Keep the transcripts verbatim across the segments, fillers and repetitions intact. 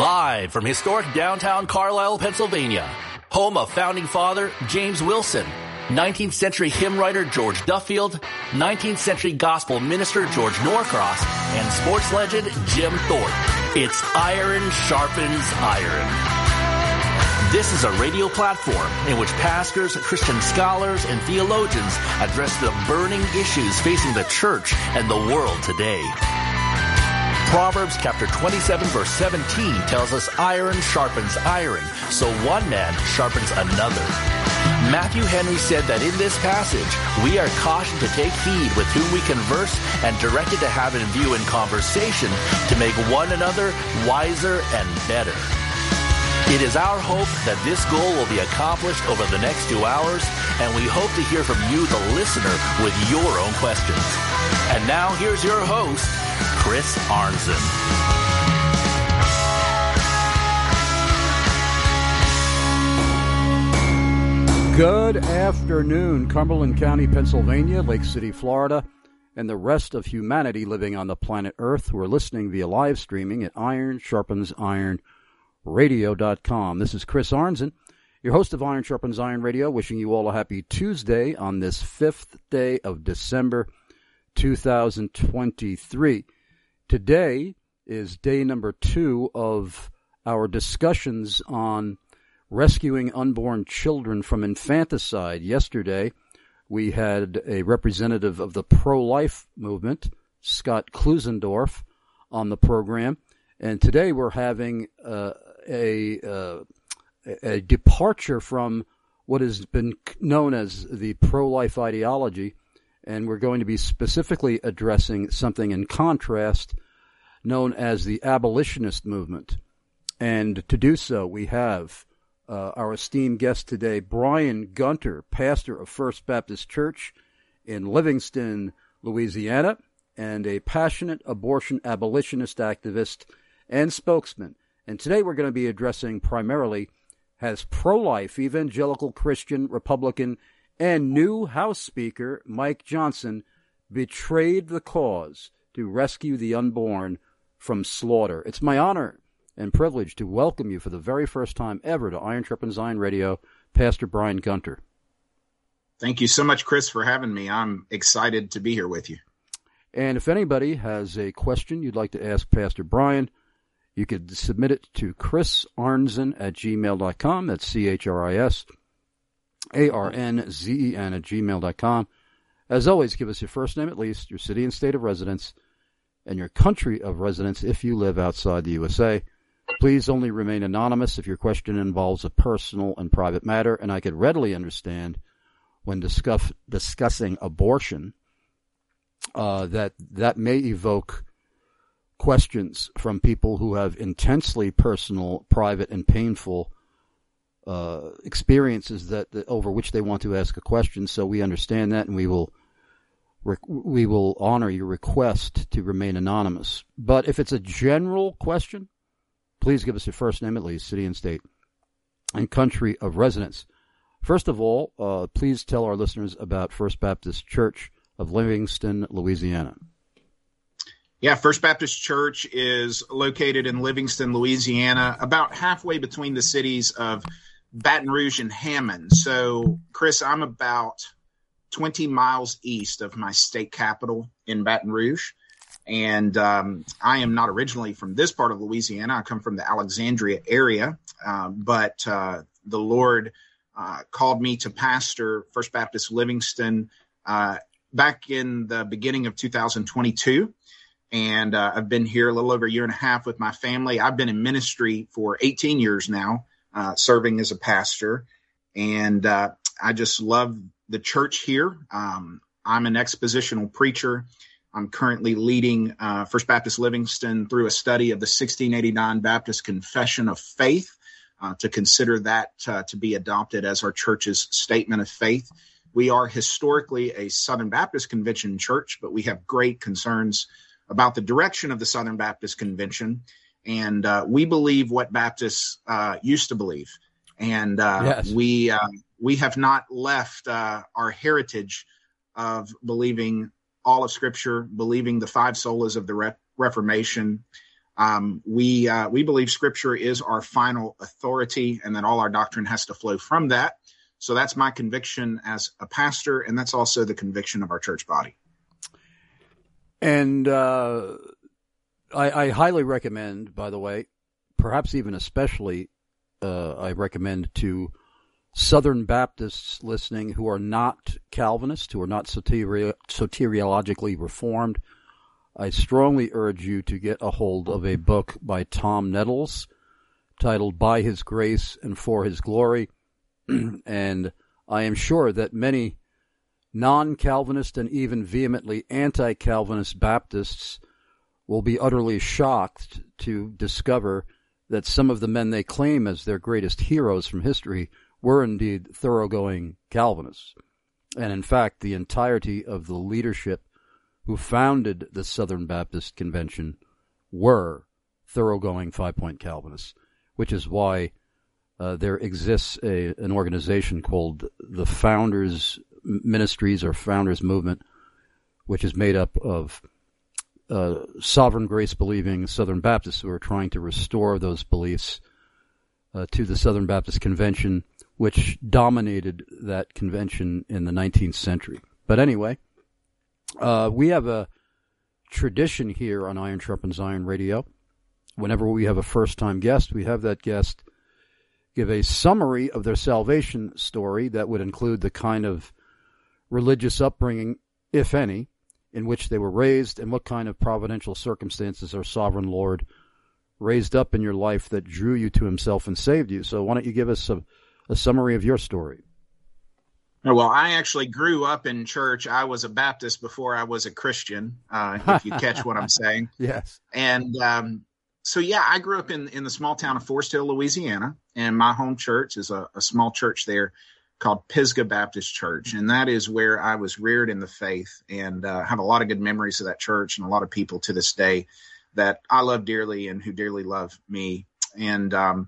Live from historic downtown Carlisle, Pennsylvania, home of founding father James Wilson, nineteenth century hymn writer George Duffield, nineteenth century gospel minister George Norcross, and sports legend Jim Thorpe. It's Iron Sharpens Iron. This is a radio platform in which pastors, Christian scholars, and theologians address the burning issues facing the church and the world today. Proverbs chapter twenty-seven verse seventeen tells us iron sharpens iron, so one man sharpens another. Matthew Henry said that in this passage, we are cautioned to take heed with whom we converse and directed to have in view in conversation to make one another wiser and better. It is our hope that this goal will be accomplished over the next two hours, and we hope to hear from you, the listener, with your own questions. And now here's your host, Chris Arnzen. Good afternoon, Cumberland County, Pennsylvania, Lake City, Florida, and the rest of humanity living on the planet Earth who are listening via live streaming at Iron Sharpens Iron radio dot com. This is Chris Arnzen, your host of Iron Sharpens Iron Radio, wishing you all a happy Tuesday on this fifth day of December two thousand twenty-three. Today is day number two of our discussions on rescuing unborn children from infanticide. Yesterday, we had a representative of the pro-life movement, Scott Klusendorf, on the program, and today we're having uh, a uh, a departure from what has been known as the pro-life ideology, and we're going to be specifically addressing something in contrast known as the abolitionist movement. And to do so, we have uh, our esteemed guest today, Brian Gunter, pastor of First Baptist Church in Livingston, Louisiana, and a passionate abortion abolitionist activist and spokesman. And today we're going to be addressing primarily, has pro-life evangelical Christian Republican and new House Speaker Mike Johnson betrayed the cause to rescue the unborn from slaughter? It's my honor and privilege to welcome you for the very first time ever to Iron Sharpens Iron Radio, Pastor Brian Gunter. Thank you so much, Chris, for having me. I'm excited to be here with you. And if anybody has a question you'd like to ask Pastor Brian, you could submit it to Chris Arnzen at gmail dot com. That's C H R I S A R N Z E N at gmail dot com. As always, give us your first name at least, your city and state of residence, and your country of residence if you live outside the U S A. Please only remain anonymous if your question involves a personal and private matter, and I could readily understand when discuss, discussing abortion uh, that that may evoke questions from people who have intensely personal, private, and painful uh, experiences that, that over which they want to ask a question. So we understand that, and we will rec- we will honor your request to remain anonymous. But if it's a general question, please give us your first name at least, city and state, and country of residence. First of all, uh, please tell our listeners about First Baptist Church of Livingston, Louisiana. Yeah, First Baptist Church is located in Livingston, Louisiana, about halfway between the cities of Baton Rouge and Hammond. So, Chris, I'm about twenty miles east of my state capital in Baton Rouge. And um, I am not originally from this part of Louisiana. I come from the Alexandria area. Uh, but uh, the Lord uh, called me to pastor First Baptist Livingston uh, back in the beginning of two thousand twenty-two. And uh, I've been here a little over a year and a half with my family. I've been in ministry for eighteen years now, uh, serving as a pastor. And uh, I just love the church here. Um, I'm an expositional preacher. I'm currently leading uh, First Baptist Livingston through a study of the sixteen eighty-nine Baptist Confession of Faith uh, to consider that uh, to be adopted as our church's statement of faith. We are historically a Southern Baptist Convention church, but we have great concerns about the direction of the Southern Baptist Convention. And uh, we believe what Baptists uh, used to believe. And uh, yes. we uh, we have not left uh, our heritage of believing all of Scripture, believing the five solas of the Re- Reformation, Um, we uh, we believe Scripture is our final authority, and that all our doctrine has to flow from that. So that's my conviction as a pastor, and that's also the conviction of our church body. And uh, I, I highly recommend, by the way, perhaps even especially, uh, I recommend to Southern Baptists listening who are not Calvinists, who are not soteri- soteriologically reformed, I strongly urge you to get a hold of a book by Tom Nettles titled By His Grace and For His Glory. And I am sure that many non-Calvinist and even vehemently anti-Calvinist Baptists will be utterly shocked to discover that some of the men they claim as their greatest heroes from history were indeed thoroughgoing Calvinists. And in fact, the entirety of the leadership who founded the Southern Baptist Convention were thoroughgoing five-point Calvinists, which is why uh, there exists a, an organization called the Founders Ministries or Founders Movement, which is made up of uh, sovereign grace-believing Southern Baptists who are trying to restore those beliefs uh, to the Southern Baptist Convention, which dominated that convention in the nineteenth century. But anyway, Uh, we have a tradition here on Iron Sharpens Iron Radio. Whenever we have a first-time guest, we have that guest give a summary of their salvation story that would include the kind of religious upbringing, if any, in which they were raised, and what kind of providential circumstances our sovereign Lord raised up in your life that drew you to himself and saved you. So why don't you give us a, a summary of your story? Well, I actually grew up in church. I was a Baptist before I was a Christian, uh, if you catch what I'm saying. Yes. And um, so, yeah, I grew up in, in the small town of Forest Hill, Louisiana, and my home church is a, a small church there called Pisgah Baptist Church, and that is where I was reared in the faith, and uh, have a lot of good memories of that church and a lot of people to this day that I love dearly and who dearly love me. And um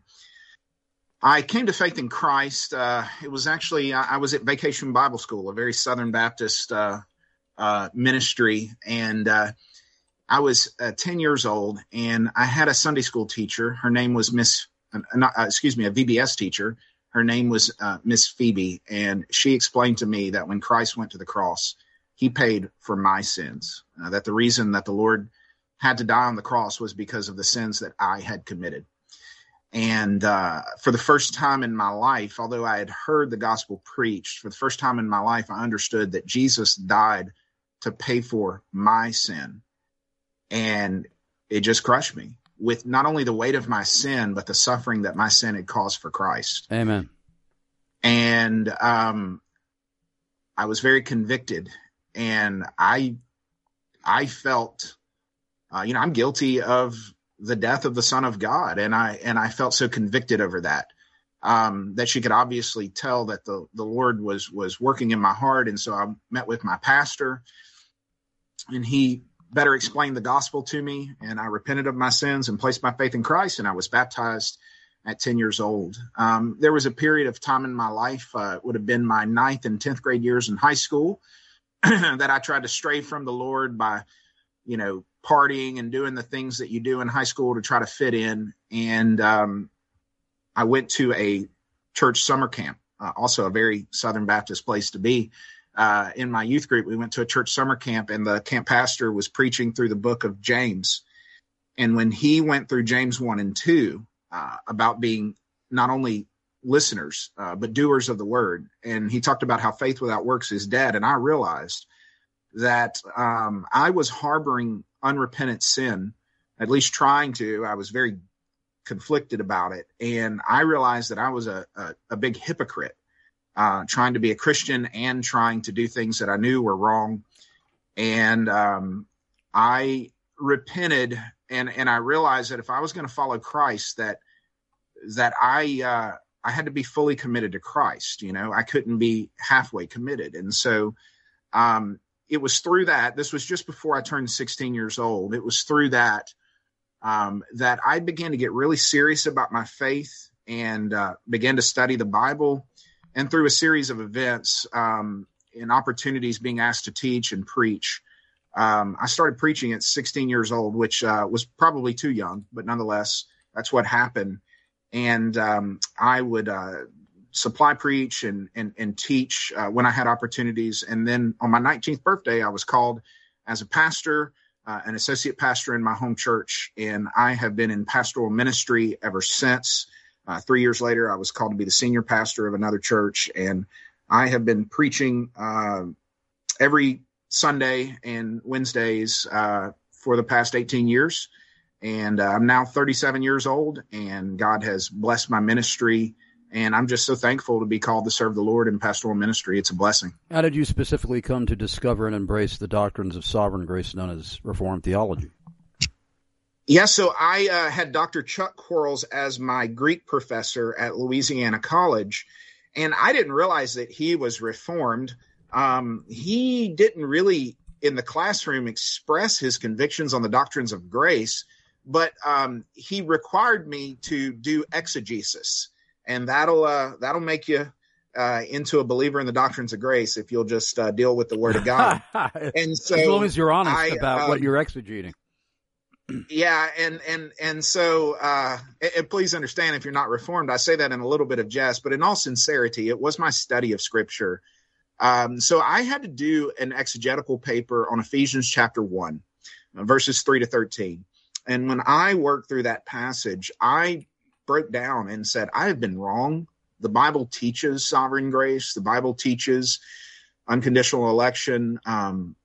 I came to faith in Christ. Uh, it was actually, I was at Vacation Bible School, a very Southern Baptist uh, uh, ministry. And uh, I was uh, ten years old, and I had a Sunday school teacher. Her name was Miss, uh, not, uh, excuse me, a V B S teacher. Her name was uh, Miss Phoebe. And she explained to me that when Christ went to the cross, he paid for my sins. Uh, that the reason that the Lord had to die on the cross was because of the sins that I had committed. And uh, for the first time in my life, although I had heard the gospel preached, for the first time in my life, I understood that Jesus died to pay for my sin. And it just crushed me with not only the weight of my sin, but the suffering that my sin had caused for Christ. Amen. And um, I was very convicted, and I, I felt, uh, you know, I'm guilty of the death of the Son of God. And I, and I felt so convicted over that, um, that she could obviously tell that the, the Lord was, was working in my heart. And so I met with my pastor, and he better explained the gospel to me. And I repented of my sins and placed my faith in Christ. And I was baptized at ten years old. Um, there was a period of time in my life, uh, it would have been my ninth and tenth grade years in high school, that I tried to stray from the Lord by, you know, partying and doing the things that you do in high school to try to fit in. And um, I went to a church summer camp, uh, also a very Southern Baptist place to be. Uh, in my youth group, we went to a church summer camp, and the camp pastor was preaching through the book of James. And when he went through James one and two uh, about being not only listeners, uh, but doers of the word, and he talked about how faith without works is dead. And I realized that um, I was harboring unrepentant sin, at least trying to. I was very conflicted about it. And I realized that I was a, a, a big hypocrite, uh, trying to be a Christian and trying to do things that I knew were wrong. And um, I repented, and, and I realized that if I was going to follow Christ, that that I uh, I had to be fully committed to Christ. You know, I couldn't be halfway committed. And so um it was through that, this was just before I turned sixteen years old. It was through that, um, that I began to get really serious about my faith, and uh, began to study the Bible. And through a series of events um, and opportunities being asked to teach and preach, Um, I started preaching at sixteen years old, which uh, was probably too young, but nonetheless, that's what happened. And um, I would uh, supply preach and and, and teach uh, when I had opportunities. And then on my nineteenth birthday, I was called as a pastor, uh, an associate pastor in my home church. And I have been in pastoral ministry ever since. Uh, three years later, I was called to be the senior pastor of another church. And I have been preaching uh, every Sunday and Wednesdays uh, for the past eighteen years. And uh, I'm now thirty-seven years old, and God has blessed my ministry. And I'm just so thankful to be called to serve the Lord in pastoral ministry. It's a blessing. How did you specifically come to discover and embrace the doctrines of sovereign grace known as Reformed theology? Yeah, so I uh, had Doctor Chuck Quarles as my Greek professor at Louisiana College, and I didn't realize that he was Reformed. Um, he didn't really, in the classroom, express his convictions on the doctrines of grace, but um, he required me to do exegesis, and that'll uh, that'll make you uh, into a believer in the doctrines of grace if you'll just uh, deal with the Word of God. And so, as long as you're honest I, about um, what you're exegeting. Yeah, and and and so uh, and please understand, if you're not Reformed, I say that in a little bit of jest, but in all sincerity, it was my study of Scripture. Um, so I had to do an exegetical paper on Ephesians chapter one, verses three to thirteen. And when I worked through that passage, I broke down and said, I have been wrong. The Bible teaches sovereign grace. The Bible teaches unconditional election. Um,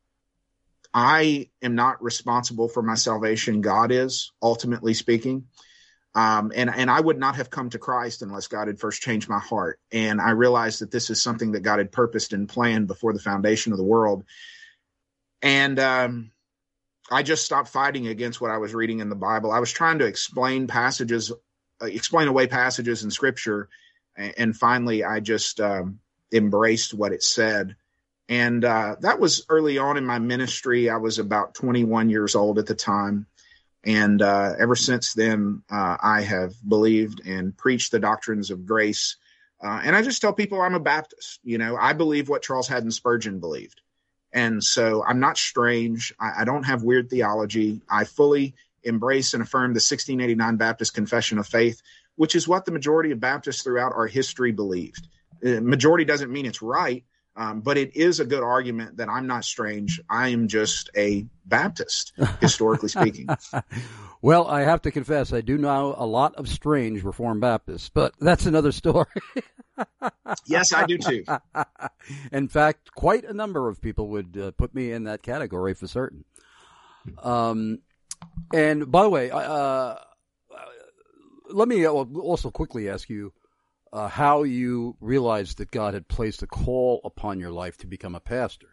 I am not responsible for my salvation. God is, ultimately speaking. Um, and, and I would not have come to Christ unless God had first changed my heart. And I realized that this is something that God had purposed and planned before the foundation of the world. And um, I just stopped fighting against what I was reading in the Bible. I was trying to explain passages, uh, explain away passages in Scripture. And, and finally, I just um, embraced what it said. And uh, that was early on in my ministry. I was about twenty-one years old at the time. And uh, ever since then, uh, I have believed and preached the doctrines of grace. Uh, and I just tell people I'm a Baptist. You know, I believe what Charles Haddon Spurgeon believed. And so I'm not strange. I, I don't have weird theology. I fully embrace and affirm the sixteen eighty-nine Baptist Confession of Faith, which is what the majority of Baptists throughout our history believed. Uh, majority doesn't mean it's right. Um, but it is a good argument that I'm not strange. I am just a Baptist, historically speaking. Well, I have to confess, I do know a lot of strange Reformed Baptists, but that's another story. Yes, I do too. In fact, quite a number of people would uh, put me in that category for certain. Um, and by the way, uh, let me also quickly ask you, Uh, how you realized that God had placed a call upon your life to become a pastor.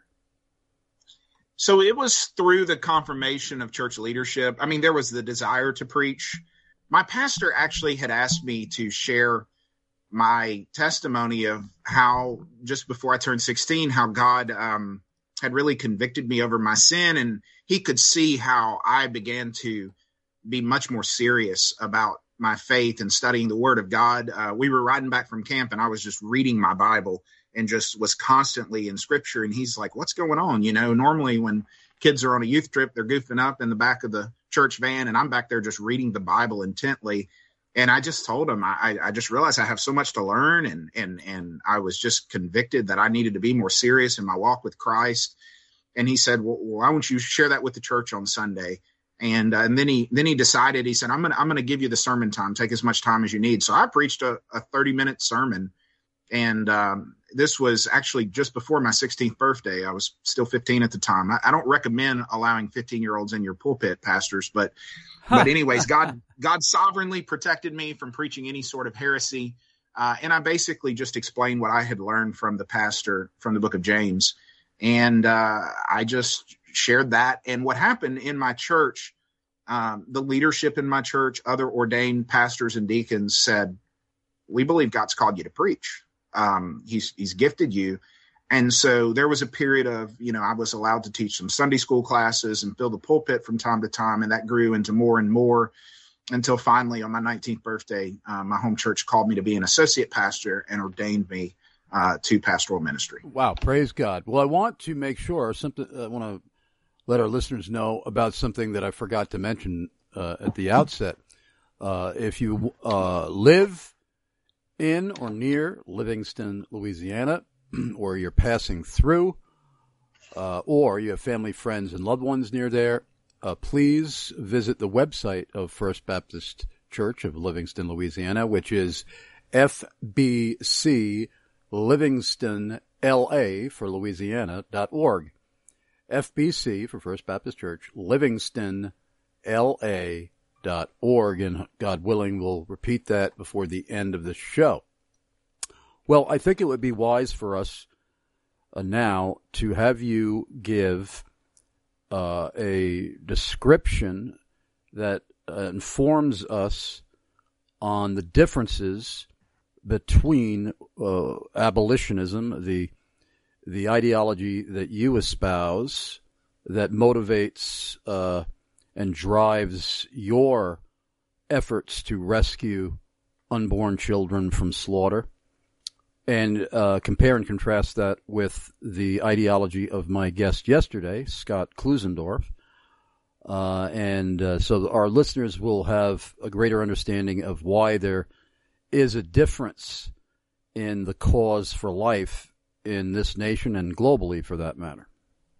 So it was through the confirmation of church leadership. I mean, there was the desire to preach. My pastor actually had asked me to share my testimony of how, just before I turned sixteen, how God um, had really convicted me over my sin. And he could see how I began to be much more serious about my faith and studying the Word of God. Uh, we were riding back from camp, and I was just reading my Bible and just was constantly in Scripture. And he's like, what's going on? You know, normally when kids are on a youth trip, they're goofing up in the back of the church van, and I'm back there just reading the Bible intently. And I just told him, I, I just realized I have so much to learn. And, and, and I was just convicted that I needed to be more serious in my walk with Christ. And he said, well, why don't you share that with the church on Sunday? And, uh, and then he then he decided, he said, I'm going to I'm going to give you the sermon time. Take as much time as you need. So I preached a, a thirty minute sermon. And um, this was actually just before my sixteenth birthday. I was still fifteen at the time. I, I don't recommend allowing fifteen year olds in your pulpit, pastors. But but anyways, God God sovereignly protected me from preaching any sort of heresy. Uh, and I basically just explained what I had learned from the pastor from the book of James. And uh, I just shared that. And what happened in my church, um, the leadership in my church, other ordained pastors and deacons said, we believe God's called you to preach. Um, he's, he's gifted you. And so there was a period of, you know, I was allowed to teach some Sunday school classes and fill the pulpit from time to time. And that grew into more and more until finally on my nineteenth birthday, uh, my home church called me to be an associate pastor and ordained me uh, to pastoral ministry. Wow. Praise God. Well, I want to make sure, something, I want to let our listeners know about something that I forgot to mention uh, at the outset. Uh, if you uh, live in or near Livingston, Louisiana, or you're passing through, uh, or you have family, friends, and loved ones near there, uh, please visit the website of First Baptist Church of Livingston, Louisiana, which is F B C Livingston L A for Louisiana dot org. F B C for First Baptist Church, Livingston L A dot org, and God willing, we'll repeat that before the end of the show. Well, I think it would be wise for us uh, now to have you give uh, a description that uh, informs us on the differences between uh, abolitionism, the the ideology that you espouse, that motivates uh, and drives your efforts to rescue unborn children from slaughter, and uh, compare and contrast that with the ideology of my guest yesterday, Scott Klusendorf. Uh, and uh, so our listeners will have a greater understanding of why there is a difference in the cause for life in this nation and globally, for that matter.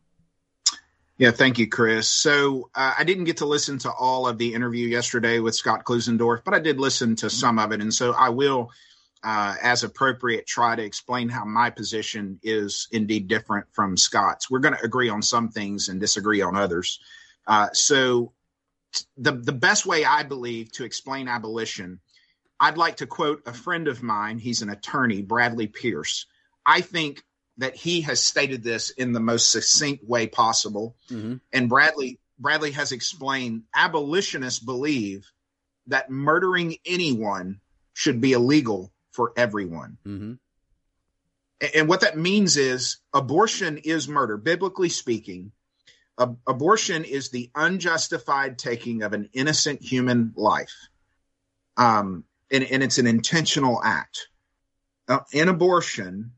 Yeah, thank you, Chris. So uh, I didn't get to listen to all of the interview yesterday with Scott Klusendorf, but I did listen to some of it. And so I will, uh, as appropriate, try to explain how my position is indeed different from Scott's. We're going to agree on some things and disagree on others. Uh, so the the best way, I believe, to explain abolition, I'd like to quote a friend of mine. He's an attorney, Bradley Pierce. I think that he has stated this in the most succinct way possible. Mm-hmm. And Bradley Bradley has explained abolitionists believe that murdering anyone should be illegal for everyone. Mm-hmm. And what that means is abortion is murder, biblically speaking. Ab- abortion is the unjustified taking of an innocent human life. Um, and, and it's an intentional act. Uh, in abortion,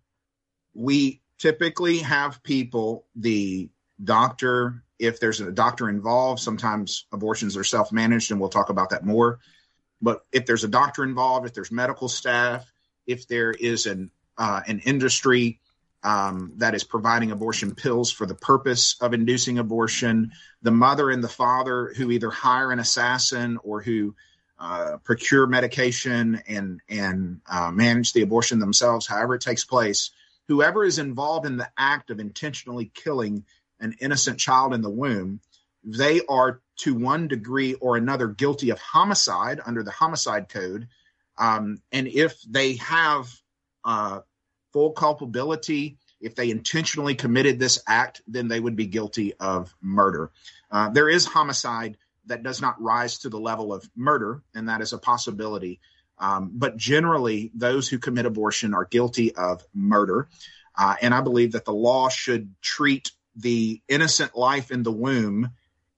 we typically have people, the doctor, if there's a doctor involved, sometimes abortions are self-managed, and we'll talk about that more. But if there's a doctor involved, if there's medical staff, if there is an uh, an industry um, that is providing abortion pills for the purpose of inducing abortion, the mother and the father who either hire an assassin or who uh, procure medication and, and uh, manage the abortion themselves, however it takes place, whoever is involved in the act of intentionally killing an innocent child in the womb, they are to one degree or another guilty of homicide under the homicide code. Um, and if they have uh, full culpability, if they intentionally committed this act, then they would be guilty of murder. Uh, there is homicide that does not rise to the level of murder, and that is a possibility. Um, but generally, those who commit abortion are guilty of murder. Uh, and I believe that the law should treat the innocent life in the womb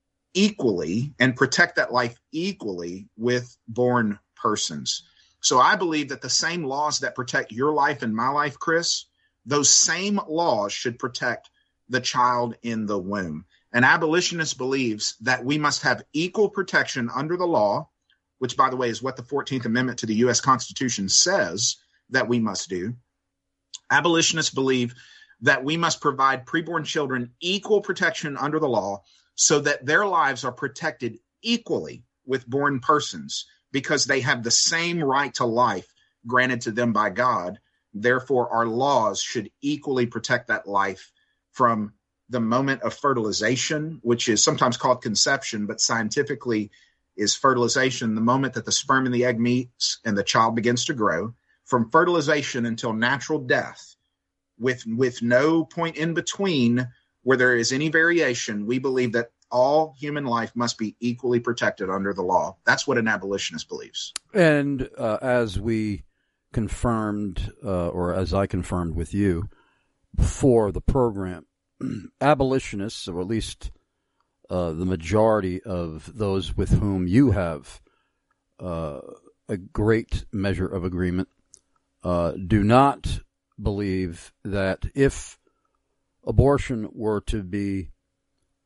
equally and protect that life equally with born persons. So I believe that the same laws that protect your life and my life, Chris, those same laws should protect the child in the womb. An abolitionist believes that we must have equal protection under the law, which, by the way, is what the fourteenth Amendment to the U S Constitution says that we must do. Abolitionists believe that we must provide preborn children equal protection under the law so that their lives are protected equally with born persons because they have the same right to life granted to them by God. Therefore, our laws should equally protect that life from the moment of fertilization, which is sometimes called conception, but scientifically is fertilization, the moment that the sperm and the egg meets and the child begins to grow, from fertilization until natural death, with with no point in between where there is any variation. We believe that all human life must be equally protected under the law. That's what an abolitionist believes. And uh, as we confirmed, uh, or as I confirmed with you before the program, abolitionists, or at least uh, the majority of those with whom you have uh, a great measure of agreement, uh, do not believe that if abortion were to be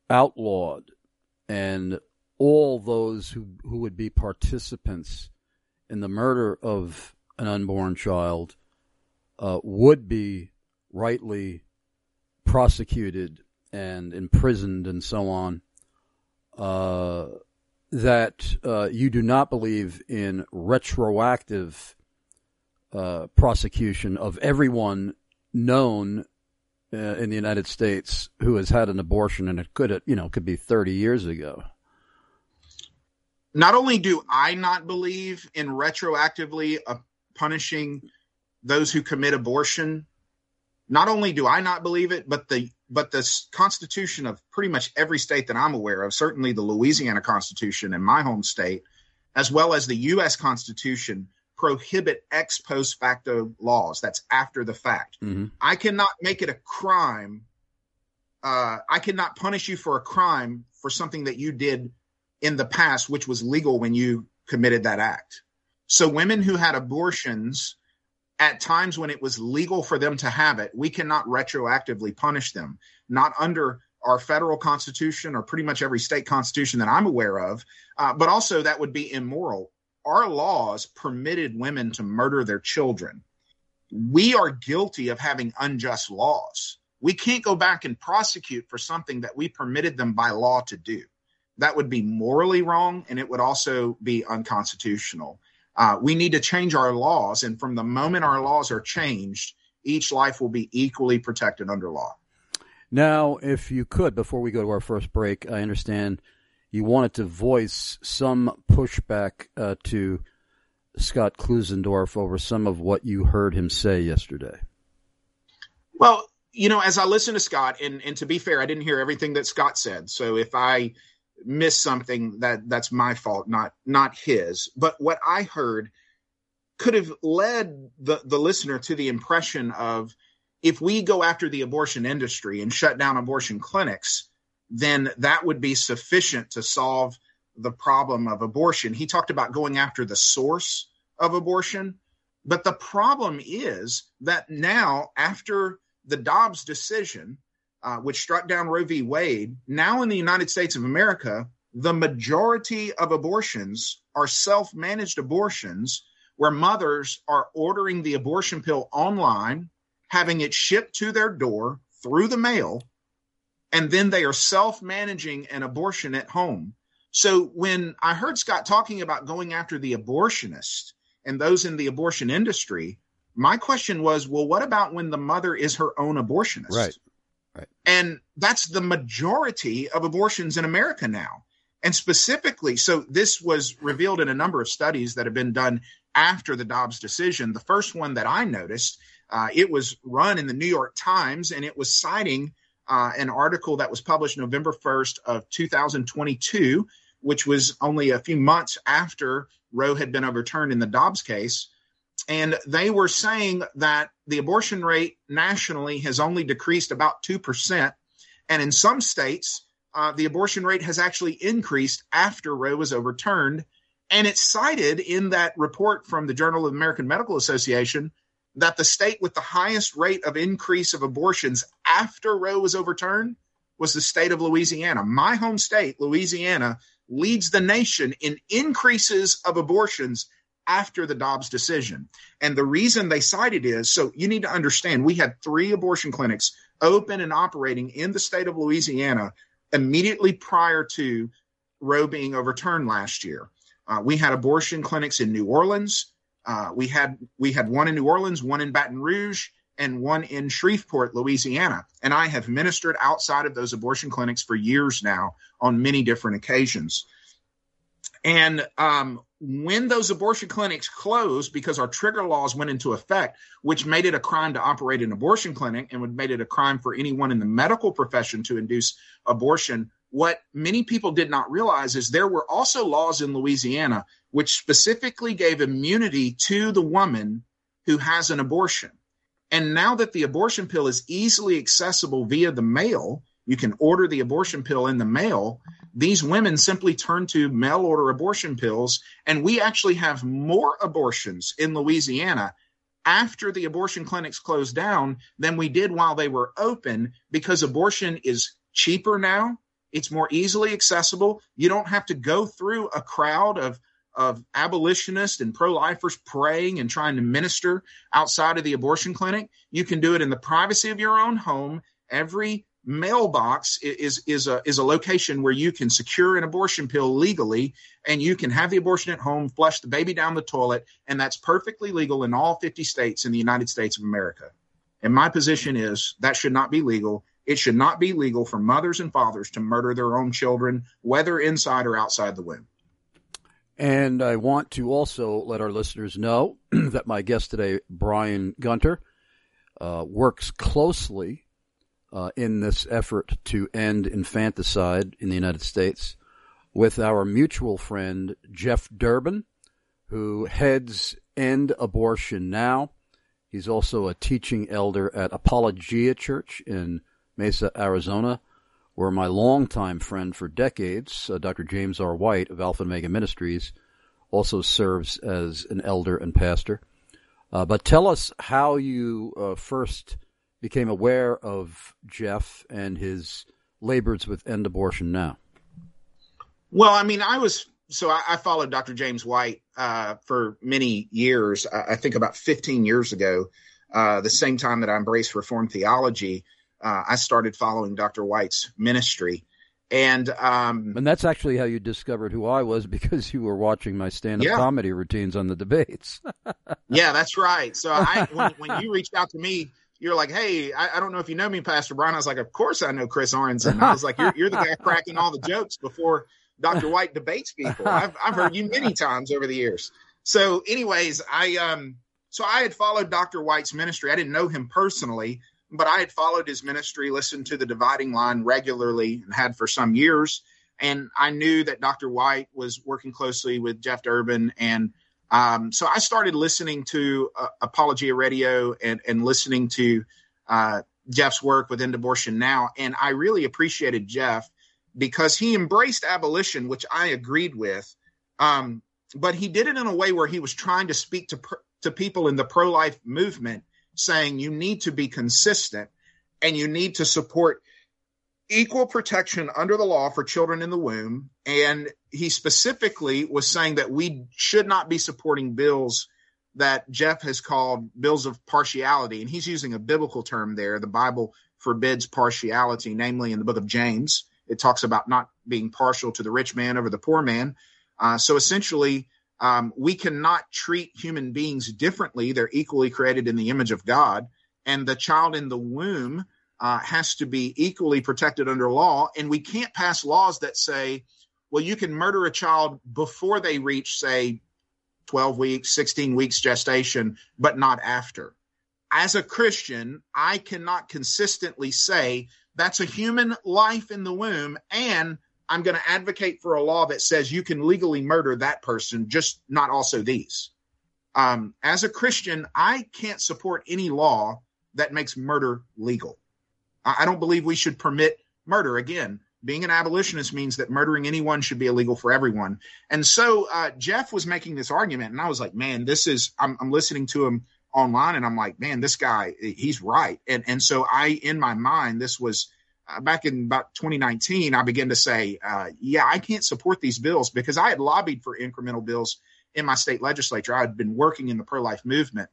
outlawed, and all those who, who would be participants in the murder of an unborn child uh, would be rightly prosecuted and imprisoned and so on, uh, that uh, you do not believe in retroactive uh, prosecution of everyone known uh, in the United States who has had an abortion, and it could, you know, could be thirty years ago. Not only do I not believe in retroactively uh, punishing those who commit abortion, not only do I not believe it, but the but the Constitution of pretty much every state that I'm aware of, certainly the Louisiana Constitution in my home state, as well as the U S Constitution, prohibit ex post facto laws. That's after the fact. Mm-hmm. I cannot make it a crime. Uh, I cannot punish you for a crime for something that you did in the past, which was legal when you committed that act. So women who had abortions at times when it was legal for them to have it, we cannot retroactively punish them, not under our federal constitution or pretty much every state constitution that I'm aware of. Uh, but also that would be immoral. Our laws permitted women to murder their children. We are guilty of having unjust laws. We can't go back and prosecute for something that we permitted them by law to do. That would be morally wrong, and it would also be unconstitutional. Uh, we need to change our laws, and from the moment our laws are changed, each life will be equally protected under law. Now, if you could, before we go to our first break, I understand you wanted to voice some pushback uh, to Scott Klusendorf over some of what you heard him say yesterday. Well, you know, as I listened to Scott, and, and to be fair, I didn't hear everything that Scott said. So if I missed something, that that's my fault, not not his. But what I heard could have led the, the listener to the impression of, if we go after the abortion industry and shut down abortion clinics, then that would be sufficient to solve the problem of abortion. He talked about going after the source of abortion. But the problem is that now, after the Dobbs decision, Uh, which struck down Roe v. Wade, now in the United States of America, the majority of abortions are self-managed abortions where mothers are ordering the abortion pill online, having it shipped to their door through the mail, and then they are self-managing an abortion at home. So when I heard Scott talking about going after the abortionist and those in the abortion industry, my question was, well, what about when the mother is her own abortionist? Right. Right. And that's the majority of abortions in America now. And specifically, so this was revealed in a number of studies that have been done after the Dobbs decision. The first one that I noticed, uh, it was run in the New York Times, and it was citing uh, an article that was published November first of two thousand twenty-two, which was only a few months after Roe had been overturned in the Dobbs case. And they were saying that the abortion rate nationally has only decreased about two percent. And in some states, uh, the abortion rate has actually increased after Roe was overturned. And it's cited in that report from the Journal of the American Medical Association that the state with the highest rate of increase of abortions after Roe was overturned was the state of Louisiana. My home state, Louisiana, leads the nation in increases of abortions after the Dobbs decision. And the reason they cited is, so you need to understand, we had three abortion clinics open and operating in the state of Louisiana immediately prior to Roe being overturned last year. Uh, we had abortion clinics in New Orleans. Uh, we had we had one in New Orleans, one in Baton Rouge, and one in Shreveport, Louisiana. And I have ministered outside of those abortion clinics for years now on many different occasions. And um, when those abortion clinics closed, because our trigger laws went into effect, which made it a crime to operate an abortion clinic and would made it a crime for anyone in the medical profession to induce abortion, what many people did not realize is there were also laws in Louisiana which specifically gave immunity to the woman who has an abortion. And now that the abortion pill is easily accessible via the mail, you can order the abortion pill in the mail. These women simply turn to mail order abortion pills. And we actually have more abortions in Louisiana after the abortion clinics closed down than we did while they were open, because abortion is cheaper now. It's more easily accessible. You don't have to go through a crowd of of abolitionists and pro-lifers praying and trying to minister outside of the abortion clinic. You can do it in the privacy of your own home. Every mailbox is is a is a location where you can secure an abortion pill legally, and you can have the abortion at home, flush the baby down the toilet, and that's perfectly legal in all fifty states in the United States of America. And my position is that should not be legal. It should not be legal for mothers and fathers to murder their own children, whether inside or outside the womb. And I want to also let our listeners know that my guest today, Brian Gunter, uh, works closely uh, in this effort to end infanticide in the United States with our mutual friend, Jeff Durbin, who heads End Abortion Now. He's also a teaching elder at Apologia Church in Mesa, Arizona, where my longtime friend for decades, uh, Doctor James R. White of Alpha and Omega Ministries, also serves as an elder and pastor. Uh, but tell us how you uh, first became aware of Jeff and his labors with End Abortion Now. Well, I mean, I was so I, I followed Doctor James White uh, for many years. I, I think about fifteen years ago, uh, the same time that I embraced Reformed theology. Uh, I started following Doctor White's ministry. And um, and that's actually how you discovered who I was, because you were watching my stand-up yeah. comedy routines on the debates. Yeah, that's right. So I, when, when you reached out to me, you're like, hey, I, I don't know if you know me, Pastor Brian. I was like, of course I know Chris Aronson. I was like, you're, you're the guy cracking all the jokes before Doctor White debates people. I've, I've heard you many times over the years. So anyways, I um, so I had followed Doctor White's ministry. I didn't know him personally, but I had followed his ministry, listened to the Dividing Line regularly, and had for some years. And I knew that Doctor White was working closely with Jeff Durbin. And um, so I started listening to uh, Apologia Radio and, and listening to uh, Jeff's work with End Abortion Now. And I really appreciated Jeff because he embraced abolition, which I agreed with. Um, but he did it in a way where he was trying to speak to, to people in the pro-life movement, saying you need to be consistent and you need to support equal protection under the law for children in the womb. And he specifically was saying that we should not be supporting bills that Jeff has called bills of partiality. And he's using a biblical term there. The Bible forbids partiality, namely in the book of James. It talks about not being partial to the rich man over the poor man. Uh, so essentially, Um, we cannot treat human beings differently. They're equally created in the image of God. And the child in the womb uh, has to be equally protected under law. And we can't pass laws that say, well, you can murder a child before they reach, say, twelve weeks, sixteen weeks gestation, but not after. As a Christian, I cannot consistently say that's a human life in the womb, and I'm going to advocate for a law that says you can legally murder that person, just not also these. Um, as a Christian, I can't support any law that makes murder legal. I, I don't believe we should permit murder. Again, being an abolitionist means that murdering anyone should be illegal for everyone. And so uh, Jeff was making this argument, and I was like, man, this is, I'm, I'm listening to him online, and I'm like, man, this guy, he's right. And, and so I, in my mind, this was, Uh, back in about twenty nineteen, I began to say, uh, yeah, I can't support these bills because I had lobbied for incremental bills in my state legislature. I had been working in the pro-life movement.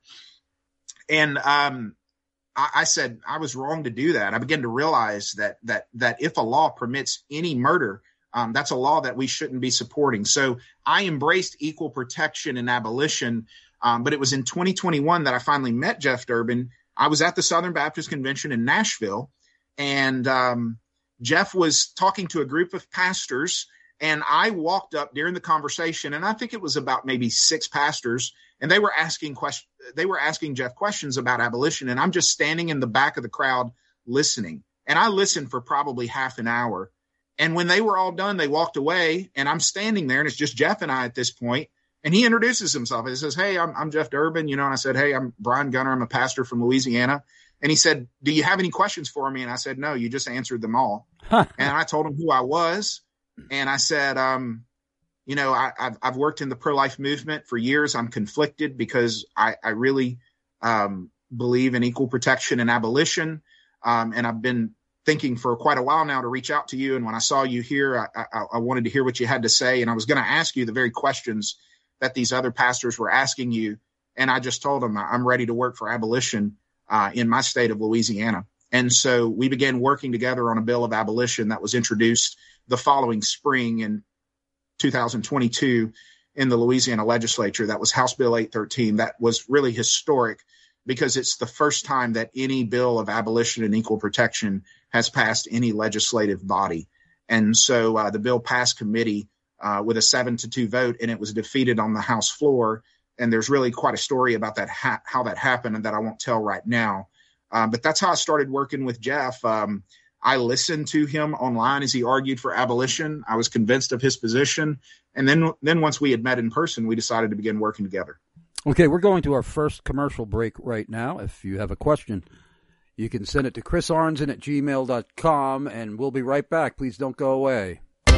And um, I, I said I was wrong to do that. I began to realize that that that if a law permits any murder, um, that's a law that we shouldn't be supporting. So I embraced equal protection and abolition. Um, but it was in twenty twenty-one that I finally met Jeff Durbin. I was at the Southern Baptist Convention in Nashville. And um, Jeff was talking to a group of pastors, and I walked up during the conversation, and I think it was about maybe six pastors, and they were asking questions. They were asking Jeff questions about abolition, and I'm just standing in the back of the crowd listening. And I listened for probably half an hour. And when they were all done, they walked away, and I'm standing there, and it's just Jeff and I at this point. And he introduces himself. He says, "Hey, I'm, I'm Jeff Durbin," you know. And I said, "Hey, I'm Brian Gunter. I'm a pastor from Louisiana." And he said, "Do you have any questions for me?" And I said, "No, you just answered them all." And I told him who I was. And I said, um, you know, I, I've, I've worked in the pro-life movement for years. I'm conflicted because I, I really um, believe in equal protection and abolition. Um, and I've been thinking for quite a while now to reach out to you. And when I saw you here, I, I, I wanted to hear what you had to say. And I was going to ask you the very questions that these other pastors were asking you. And I just told them I'm ready to work for abolition uh, in my state of Louisiana. And so we began working together on a bill of abolition that was introduced the following spring in two thousand twenty-two in the Louisiana legislature. That was House Bill eight thirteen. That was really historic because it's the first time that any bill of abolition and equal protection has passed any legislative body. And so uh, the bill passed committee uh, with a seven to two vote, and it was defeated on the House floor. And there's really quite a story about that, ha- how that happened, and that I won't tell right now. Uh, but that's how I started working with Jeff. Um, I listened to him online as he argued for abolition. I was convinced of his position. And then, then once we had met in person, we decided to begin working together. Okay, we're going to our first commercial break right now. If you have a question, you can send it to chris arnzen at gmail dot com, and we'll be right back. Please don't go away.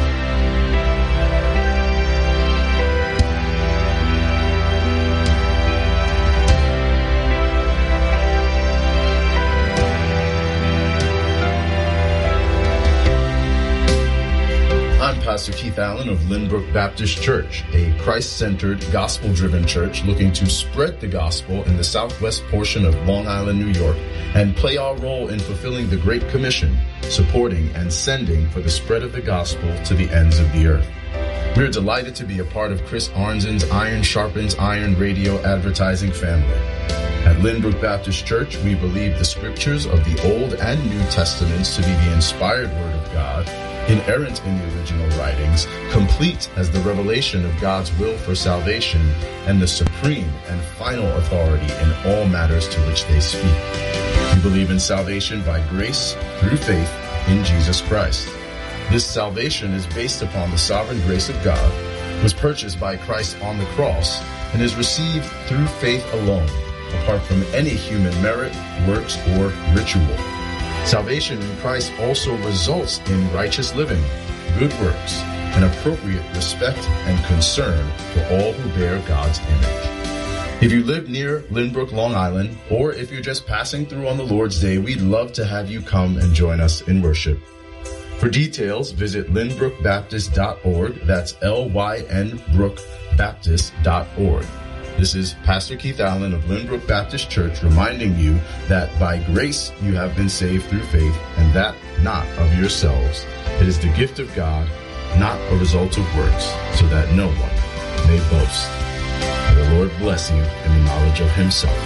I'm Pastor Keith Allen of Lynbrook Baptist Church, a Christ-centered, gospel-driven church looking to spread the gospel in the southwest portion of Long Island, New York, and play our role in fulfilling the Great Commission, supporting and sending for the spread of the gospel to the ends of the earth. We're delighted to be a part of Chris Arnzen's Iron Sharpens Iron radio advertising family. At Lynbrook Baptist Church, we believe the scriptures of the Old and New Testaments to be the inspired Word of God, inerrant in the original writings, complete as the revelation of God's will for salvation, and the supreme and final authority in all matters to which they speak. We believe in salvation by grace through faith in Jesus Christ. This salvation is based upon the sovereign grace of God, was purchased by Christ on the cross, and is received through faith alone, apart from any human merit, works, or ritual. Salvation in Christ also results in righteous living, good works, and appropriate respect and concern for all who bear God's image. If you live near Lynbrook, Long Island, or if you're just passing through on the Lord's Day, we'd love to have you come and join us in worship. For details, visit lynbrook baptist dot org. That's L Y N brook baptist dot org. This is Pastor Keith Allen of Lynbrook Baptist Church reminding you that by grace you have been saved through faith, and that not of yourselves. It is the gift of God, not a result of works, so that no one may boast. May the Lord bless you in the knowledge of himself.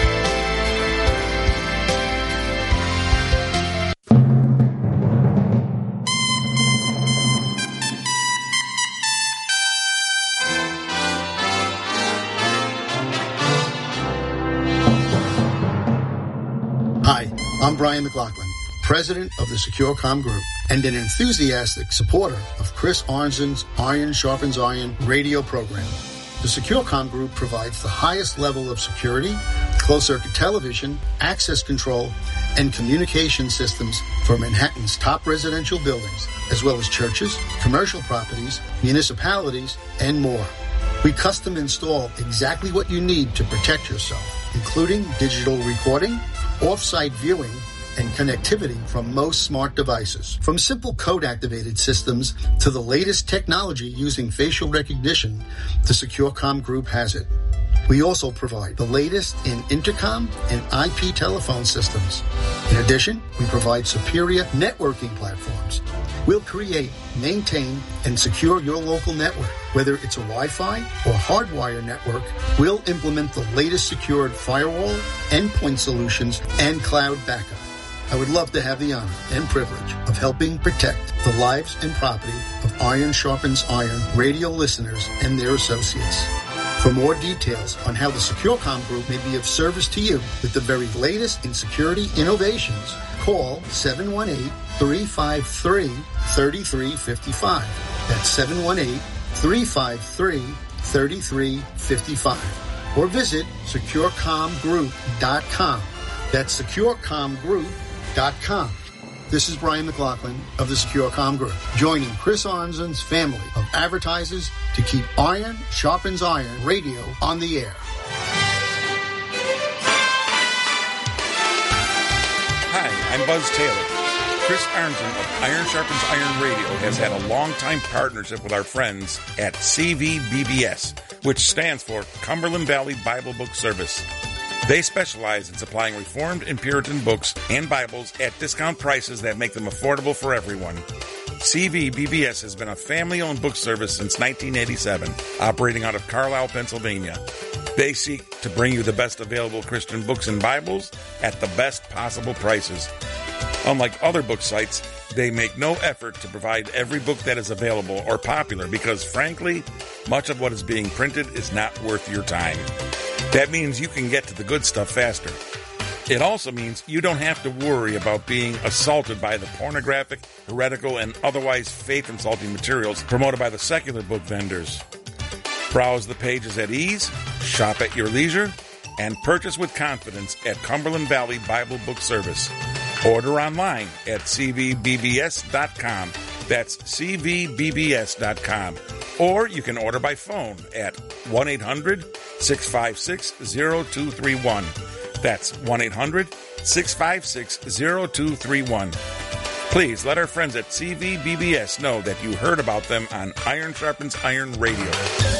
I'm Brian McLaughlin, president of the SecureCom Group and an enthusiastic supporter of Chris Arnzen's Iron Sharpens Iron radio program. The SecureCom Group provides the highest level of security, closed-circuit television, access control, and communication systems for Manhattan's top residential buildings, as well as churches, commercial properties, municipalities, and more. We custom install exactly what you need to protect yourself, including digital recording, off-site viewing, and connectivity from most smart devices. From simple code-activated systems to the latest technology using facial recognition, the SecureCom Group has it. We also provide the latest in intercom and I P telephone systems. In addition, we provide superior networking platforms. We'll create, maintain, and secure your local network. Whether it's a Wi-Fi or hardwire network, we'll implement the latest secured firewall, endpoint solutions, and cloud backup. I would love to have the honor and privilege of helping protect the lives and property of Iron Sharpens Iron radio listeners and their associates. For more details on how the SecureCom Group may be of service to you with the very latest in security innovations, call seven one eight, three five three, three three five five. That's seven one eight, three five three, three three five five. Or visit secure com group dot com. That's secure com group dot com. This is Brian McLaughlin of the SecureCom Group, joining Chris Arnzen's family of advertisers to keep Iron Sharpens Iron radio on the air. Hi, I'm Buzz Taylor. Chris Arnzen of Iron Sharpens Iron Radio has had a long-time partnership with our friends at C V B B S, which stands for Cumberland Valley Bible Book Service. They specialize in supplying Reformed and Puritan books and Bibles at discount prices that make them affordable for everyone. C V B B S has been a family-owned book service since nineteen eighty-seven, operating out of Carlisle, Pennsylvania. They seek to bring you the best available Christian books and Bibles at the best possible prices. Unlike other book sites, they make no effort to provide every book that is available or popular because, frankly, much of what is being printed is not worth your time. That means you can get to the good stuff faster. It also means you don't have to worry about being assaulted by the pornographic, heretical, and otherwise faith-insulting materials promoted by the secular book vendors. Browse the pages at ease, shop at your leisure, and purchase with confidence at Cumberland Valley Bible Book Service. Order online at c v b b s dot com. That's c v b b s dot com. Or you can order by phone at one eight hundred six five six zero two three one. That's one eight hundred six five six zero two three one. Please let our friends at C V B B S know that you heard about them on Iron Sharpens Iron Radio.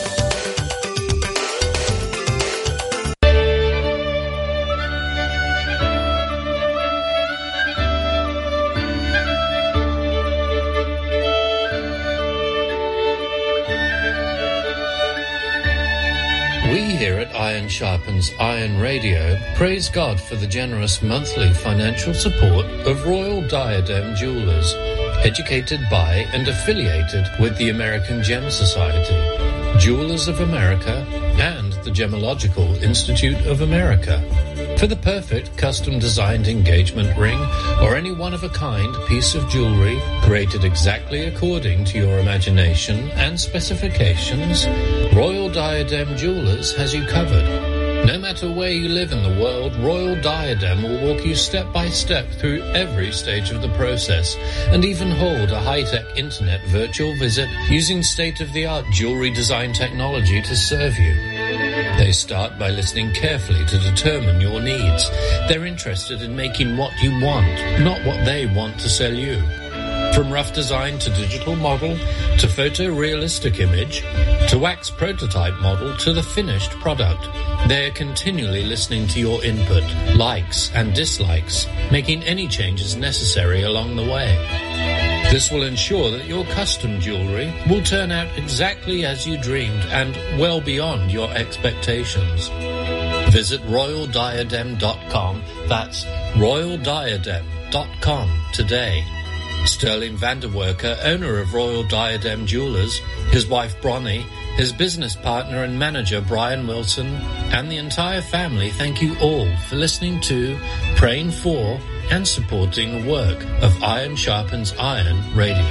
Here at Iron Sharpens Iron Radio, praise God for the generous monthly financial support of Royal Diadem Jewelers, educated by and affiliated with the American Gem Society, Jewelers of America, and the Gemological Institute of America. For the perfect custom-designed engagement ring or any one-of-a-kind piece of jewelry created exactly according to your imagination and specifications, Royal Diadem Jewelers has you covered. No matter where you live in the world, Royal Diadem will walk you step by step through every stage of the process and even hold a high-tech internet virtual visit using state-of-the-art jewelry design technology to serve you. They start by listening carefully to determine your needs. They're interested in making what you want, not what they want to sell you. From rough design to digital model, to photorealistic image, to wax prototype model, to the finished product, they're continually listening to your input, likes and dislikes, making any changes necessary along the way. This will ensure that your custom jewelry will turn out exactly as you dreamed and well beyond your expectations. Visit royal diadem dot com. That's royal diadem dot com today. Sterling Vanderwerker, owner of Royal Diadem Jewelers, his wife Bronnie, his business partner and manager Brian Wilson, and the entire family thank you all for listening to, praying for, and supporting the work of Iron Sharpens Iron Radio.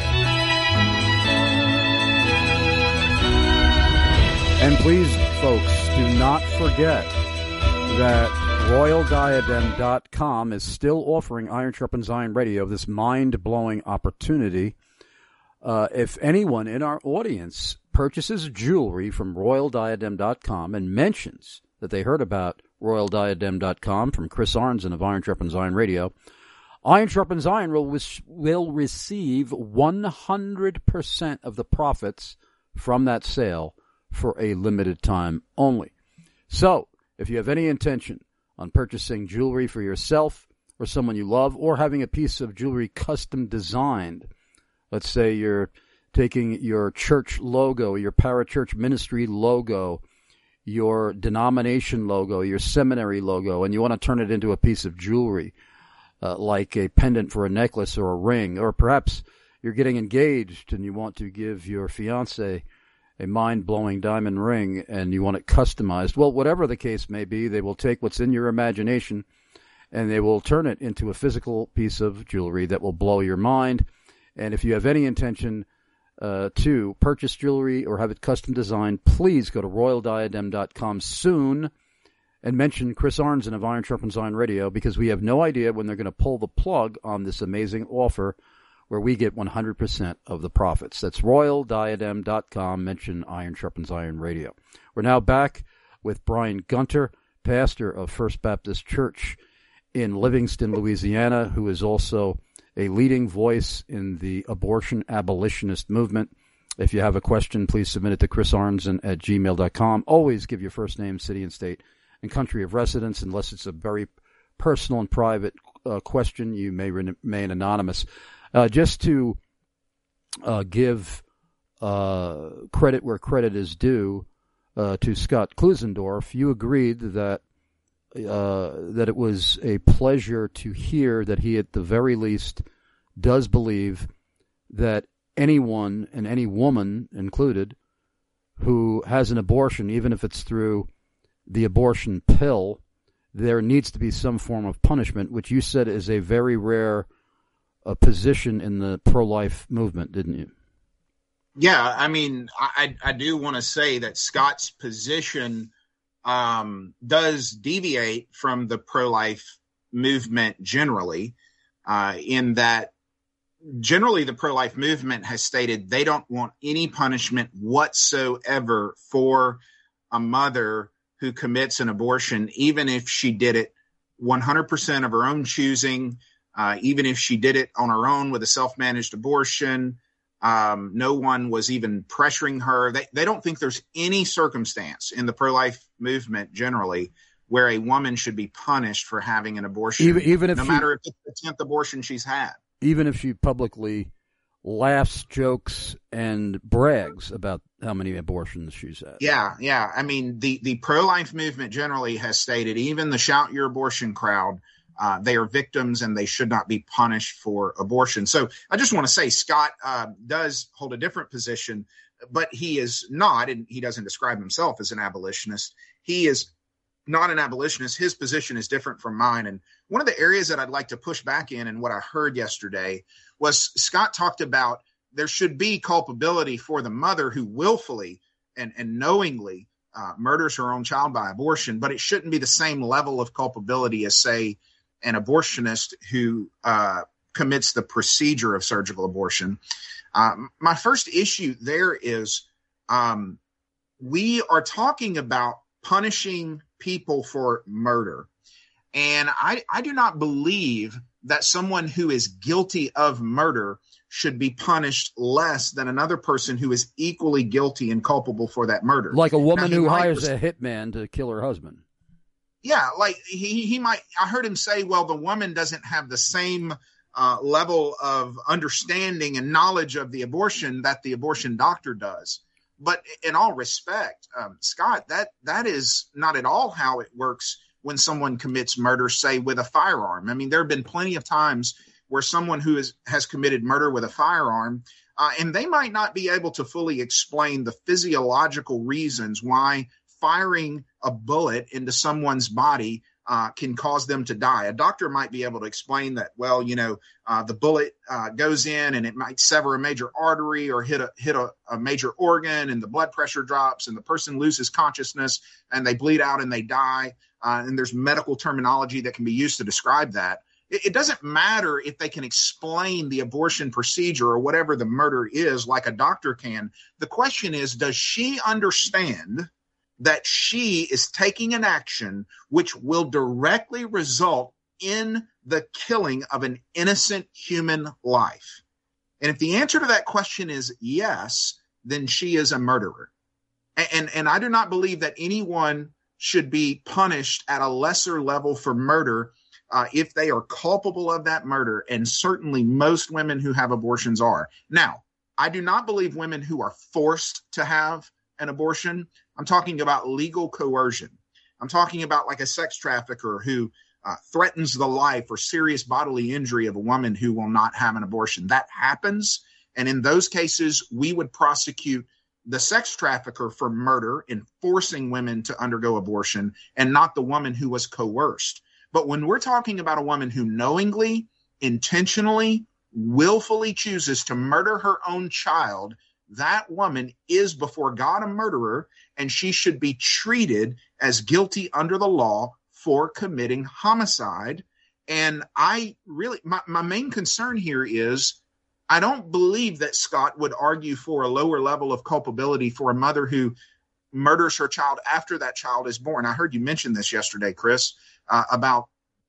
And please, folks, do not forget that royal diadem dot com is still offering Iron Sharpens Iron Radio this mind-blowing opportunity. Uh, if anyone in our audience purchases jewelry from royal diadem dot com and mentions that they heard about royal diadem dot com from Chris Arnzen of Iron Sharpens Iron Radio, Iron Sharpens Iron will, will receive one hundred percent of the profits from that sale for a limited time only. So, if you have any intention on purchasing jewelry for yourself or someone you love, or having a piece of jewelry custom designed, let's say you're taking your church logo, your parachurch ministry logo, your denomination logo, your seminary logo, and you want to turn it into a piece of jewelry, uh, like a pendant for a necklace or a ring, or perhaps you're getting engaged and you want to give your fiancé a mind-blowing diamond ring and you want it customized. Well, whatever the case may be, they will take what's in your imagination and they will turn it into a physical piece of jewelry that will blow your mind. And if you have any intention uh, to purchase jewelry or have it custom designed, please go to royal diadem dot com soon and mention Chris Arnzen of Iron Sharpens Iron Radio, because we have no idea when they're going to pull the plug on this amazing offer where we get one hundred percent of the profits. That's royal diadem dot com. Mention Iron Sharpens Iron Radio. We're now back with Brian Gunter, pastor of First Baptist Church in Livingston, Louisiana, who is also a leading voice in the abortion abolitionist movement. If you have a question, please submit it to chris arnzen at gmail dot com. Always give your first name, city and state, and country of residence, unless it's a very personal and private uh, question. You may remain anonymous. Uh, just to uh, give uh, credit where credit is due uh, to Scott Klusendorf, you agreed that uh, that it was a pleasure to hear that he, at the very least, does believe that anyone, and any woman included, who has an abortion, even if it's through the abortion pill, there needs to be some form of punishment, which you said is a very rare uh, position in the pro-life movement, didn't you? Yeah, I mean, I, I do want to say that Scott's position um, does deviate from the pro-life movement generally, uh, in that generally the pro-life movement has stated they don't want any punishment whatsoever for a mother who commits an abortion, even if she did it one hundred percent of her own choosing, uh, even if she did it on her own with a self-managed abortion. Um, no one was even pressuring her. They, they don't think there's any circumstance in the pro-life movement generally where a woman should be punished for having an abortion, even, even if no she, matter if it's the tenth abortion she's had. Even if she publicly laughs, jokes, and brags about how many abortions she's had. Yeah, yeah. I mean, the, the pro-life movement generally has stated, even the Shout Your Abortion crowd, uh, they are victims and they should not be punished for abortion. So I just want to say Scott uh, does hold a different position, but he is not, and he doesn't describe himself as an abolitionist. He is not an abolitionist. His position is different from mine. And one of the areas that I'd like to push back in, and what I heard yesterday, was Scott talked about there should be culpability for the mother who willfully and, and knowingly uh, murders her own child by abortion, but it shouldn't be the same level of culpability as, say, an abortionist who uh, commits the procedure of surgical abortion. Um, my first issue there is um, we are talking about punishing people for murder. And I, I do not believe that someone who is guilty of murder should be punished less than another person who is equally guilty and culpable for that murder. Like a woman now, who hires a hitman to kill her husband. Yeah, like he, he might, I heard him say, well, the woman doesn't have the same uh, level of understanding and knowledge of the abortion that the abortion doctor does. But in all respect, um, Scott, that that is not at all how it works when someone commits murder, say, with a firearm. I mean, there have been plenty of times where someone who is, has committed murder with a firearm, uh, and they might not be able to fully explain the physiological reasons why firing a bullet into someone's body uh, can cause them to die. A doctor might be able to explain that, well, you know, uh, the bullet uh, goes in and it might sever a major artery or hit a hit a, a major organ, and the blood pressure drops and the person loses consciousness and they bleed out and they die. Uh, and there's medical terminology that can be used to describe that. It, it doesn't matter if they can explain the abortion procedure or whatever the murder is like a doctor can. The question is, does she understand that she is taking an action which will directly result in the killing of an innocent human life? And if the answer to that question is yes, then she is a murderer. And, and, and I do not believe that anyone should be punished at a lesser level for murder uh, if they are culpable of that murder. And certainly most women who have abortions are. Now, I do not believe women who are forced to have an abortion. I'm talking about legal coercion. I'm talking about like a sex trafficker who uh, threatens the life or serious bodily injury of a woman who will not have an abortion. That happens. And in those cases, we would prosecute the sex trafficker for murder in forcing women to undergo abortion and not the woman who was coerced. But when we're talking about a woman who knowingly, intentionally, willfully chooses to murder her own child, that woman is before God a murderer, and she should be treated as guilty under the law for committing homicide. And I really, my, my main concern here is I don't believe that Scott would argue for a lower level of culpability for a mother who murders her child after that child is born. I heard you mention this yesterday, Chris, uh, about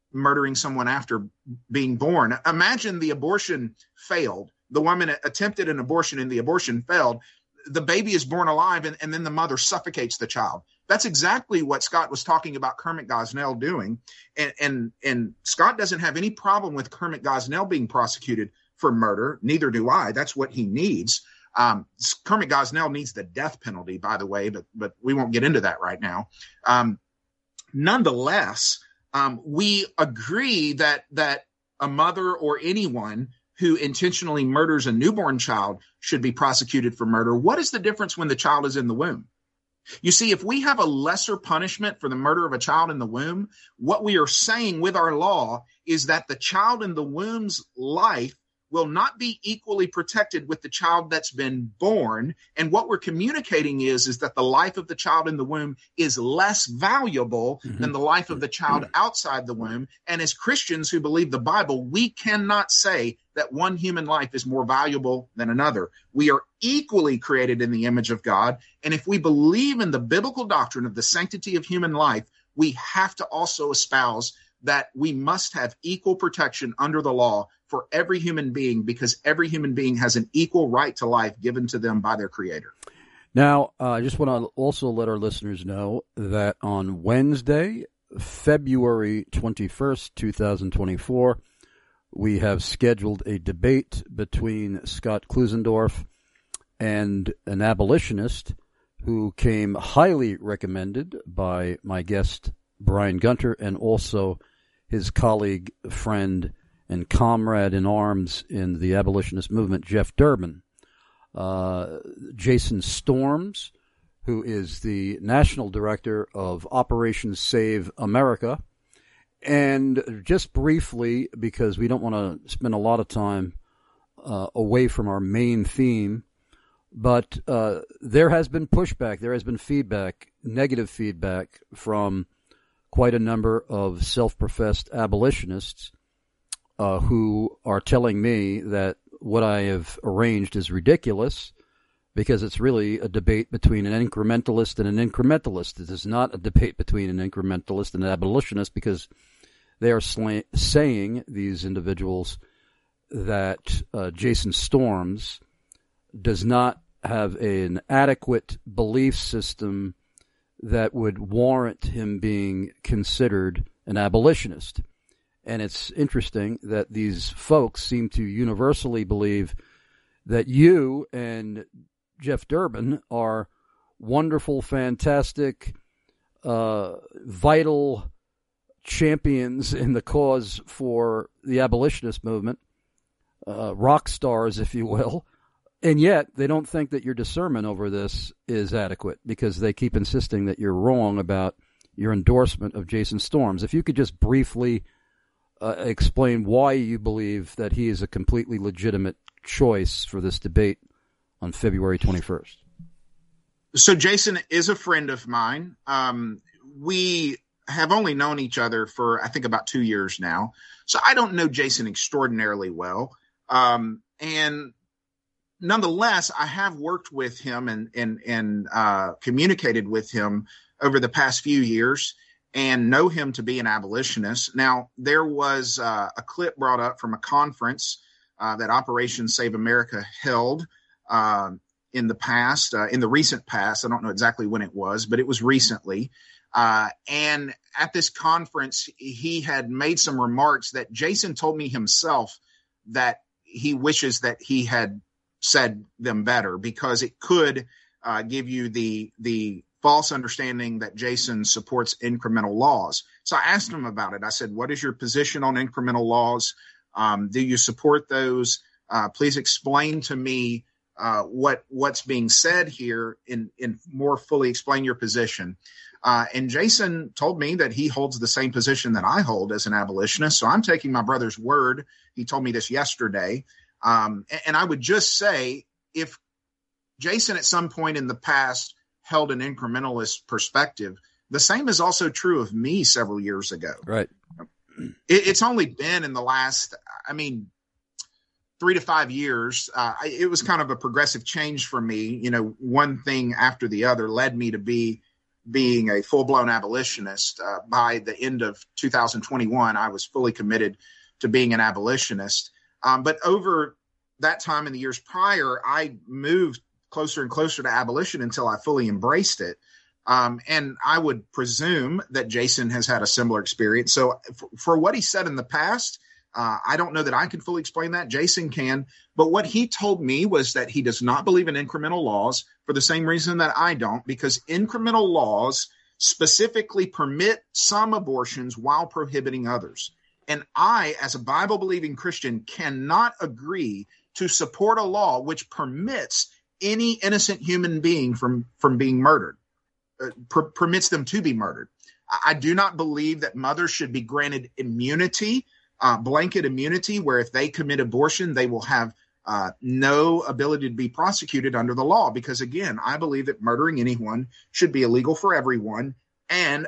murdering someone after being born. Imagine the abortion failed. The woman attempted an abortion and the abortion failed. The baby is born alive, and, and then the mother suffocates the child. That's exactly what Scott was talking about Kermit Gosnell doing. And, and, and Scott doesn't have any problem with Kermit Gosnell being prosecuted for murder. Neither do I. That's what he needs. Um, Kermit Gosnell needs the death penalty, by the way, but, but we won't get into that right now. Um, nonetheless, um, we agree that, that a mother or anyone who intentionally murders a newborn child should be prosecuted for murder. What is the difference when the child is in the womb? You see, if we have a lesser punishment for the murder of a child in the womb, what we are saying with our law is that the child in the womb's life will not be equally protected with the child that's been born. And what we're communicating is, is that the life of the child in the womb is less valuable mm-hmm. than the life of the child outside the womb. And as Christians who believe the Bible, we cannot say that one human life is more valuable than another. We are equally created in the image of God. And if we believe in the biblical doctrine of the sanctity of human life, we have to also espouse that we must have equal protection under the law for every human being, because every human being has an equal right to life given to them by their Creator. Now, uh, I just want to also let our listeners know that on Wednesday, February twenty-first, twenty twenty-four, we have scheduled a debate between Scott Klusendorf and an abolitionist who came highly recommended by my guest, Brian Gunter, and also his colleague, friend, and comrade in arms in the abolitionist movement, Jeff Durbin. Uh, Jason Storms, who is the national director of Operation Save America. And just briefly, because we don't want to spend a lot of time uh, away from our main theme, but uh, there has been pushback, there has been feedback, negative feedback from quite a number of self-professed abolitionists uh, who are telling me that what I have arranged is ridiculous because it's really a debate between an incrementalist and an incrementalist. It is not a debate between an incrementalist and an abolitionist, because they are sla- saying, these individuals, that uh, Jason Storms does not have an adequate belief system that would warrant him being considered an abolitionist. And it's interesting that these folks seem to universally believe that you and Jeff Durbin are wonderful, fantastic, uh, vital champions in the cause for the abolitionist movement, uh, rock stars, if you will. And yet, they don't think that your discernment over this is adequate, because they keep insisting that you're wrong about your endorsement of Jason Storms. If you could just briefly uh, explain why you believe that he is a completely legitimate choice for this debate on February twenty-first. So Jason is a friend of mine. Um, we have only known each other for, I think, about two years now. So I don't know Jason extraordinarily well. Um, and Nonetheless, I have worked with him and and and uh, communicated with him over the past few years, and know him to be an abolitionist. Now, there was uh, a clip brought up from a conference uh, that Operation Save America held uh, in the past, uh, in the recent past. I don't know exactly when it was, but it was recently. Uh, and at this conference, he had made some remarks that Jason told me himself that he wishes that he had said them better, because it could uh, give you the the false understanding that Jason supports incremental laws. So I asked him about it. I said, what is your position on incremental laws? Um, do you support those? Uh, please explain to me uh, what what's being said here, in, in more fully explain your position. Uh, and Jason told me that he holds the same position that I hold as an abolitionist. So I'm taking my brother's word. He told me this yesterday. Um, and I would just say, if Jason at some point in the past held an incrementalist perspective, the same is also true of me several years ago. Right. It, it's only been in the last, I mean, three to five years. Uh, it was kind of a progressive change for me. You know, one thing after the other led me to be being a full-blown abolitionist. Uh, by the end of two thousand twenty-one, I was fully committed to being an abolitionist. Um, but over that time in the years prior, I moved closer and closer to abolition until I fully embraced it. Um, and I would presume that Jason has had a similar experience. So for, for what he said in the past, uh, I don't know that I can fully explain that. Jason can. But what he told me was that he does not believe in incremental laws for the same reason that I don't, because incremental laws specifically permit some abortions while prohibiting others. And I, as a Bible-believing Christian, cannot agree to support a law which permits any innocent human being from, from being murdered, uh, per- permits them to be murdered. I, I do not believe that mothers should be granted immunity, uh, blanket immunity, where if they commit abortion, they will have uh, no ability to be prosecuted under the law. Because, again, I believe that murdering anyone should be illegal for everyone. And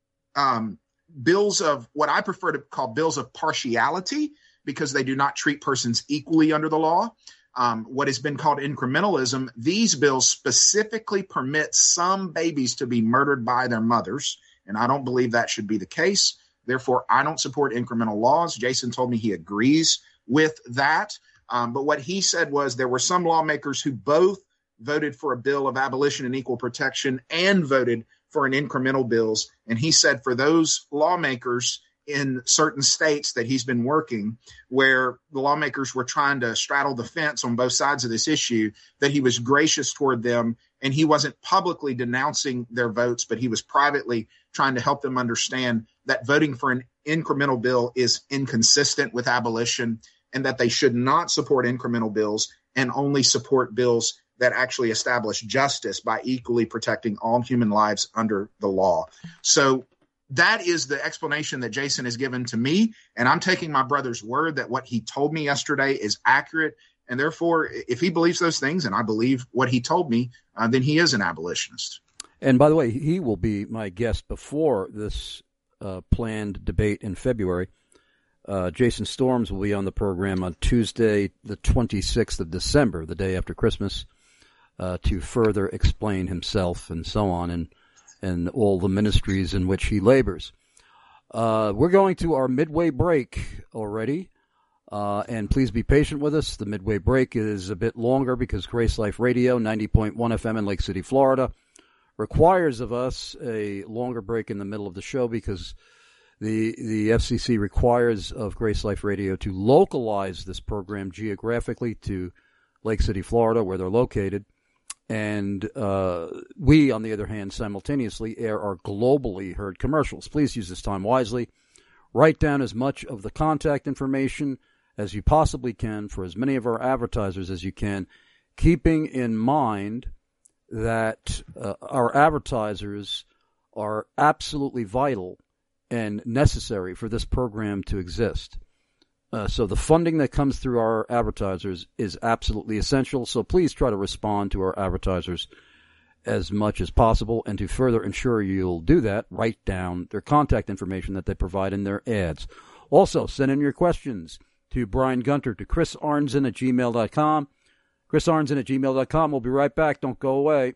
um, bills of what I prefer to call bills of partiality, because they do not treat persons equally under the law. Um, what has been called incrementalism, these bills specifically permit some babies to be murdered by their mothers, and I don't believe that should be the case. Therefore, I don't support incremental laws. Jason told me he agrees with that, um, but what he said was there were some lawmakers who both voted for a bill of abolition and equal protection and voted for an incremental bills, and he said for those lawmakers in certain states that he's been working, where the lawmakers were trying to straddle the fence on both sides of this issue, that he was gracious toward them, and he wasn't publicly denouncing their votes, but he was privately trying to help them understand that voting for an incremental bill is inconsistent with abolition, and that they should not support incremental bills and only support bills that actually establish justice by equally protecting all human lives under the law. So that is the explanation that Jason has given to me, and I'm taking my brother's word that what he told me yesterday is accurate, and therefore, if he believes those things, and I believe what he told me, uh, then he is an abolitionist. And by the way, he will be my guest before this uh, planned debate in February. Uh, Jason Storms will be on the program on Tuesday, the twenty-sixth of December, the day after Christmas, uh, to further explain himself and so on, and and all the ministries in which he labors. Uh, we're going to our midway break already, uh, and please be patient with us. The midway break is a bit longer because Grace Life Radio, ninety point one F M in Lake City, Florida, requires of us a longer break in the middle of the show because the the F C C requires of Grace Life Radio to localize this program geographically to Lake City, Florida, where they're located. And uh, we, on the other hand, simultaneously air our globally heard commercials. Please use this time wisely. Write down as much of the contact information as you possibly can for as many of our advertisers as you can, keeping in mind that uh, our advertisers are absolutely vital and necessary for this program to exist. Uh, so the funding that comes through our advertisers is absolutely essential. So please try to respond to our advertisers as much as possible. And to further ensure you'll do that, write down their contact information that they provide in their ads. Also, send in your questions to Brian Gunter to Chris Arnzen at gmail dot com. Chris Arnzen at gmail dot com. We'll be right back. Don't go away.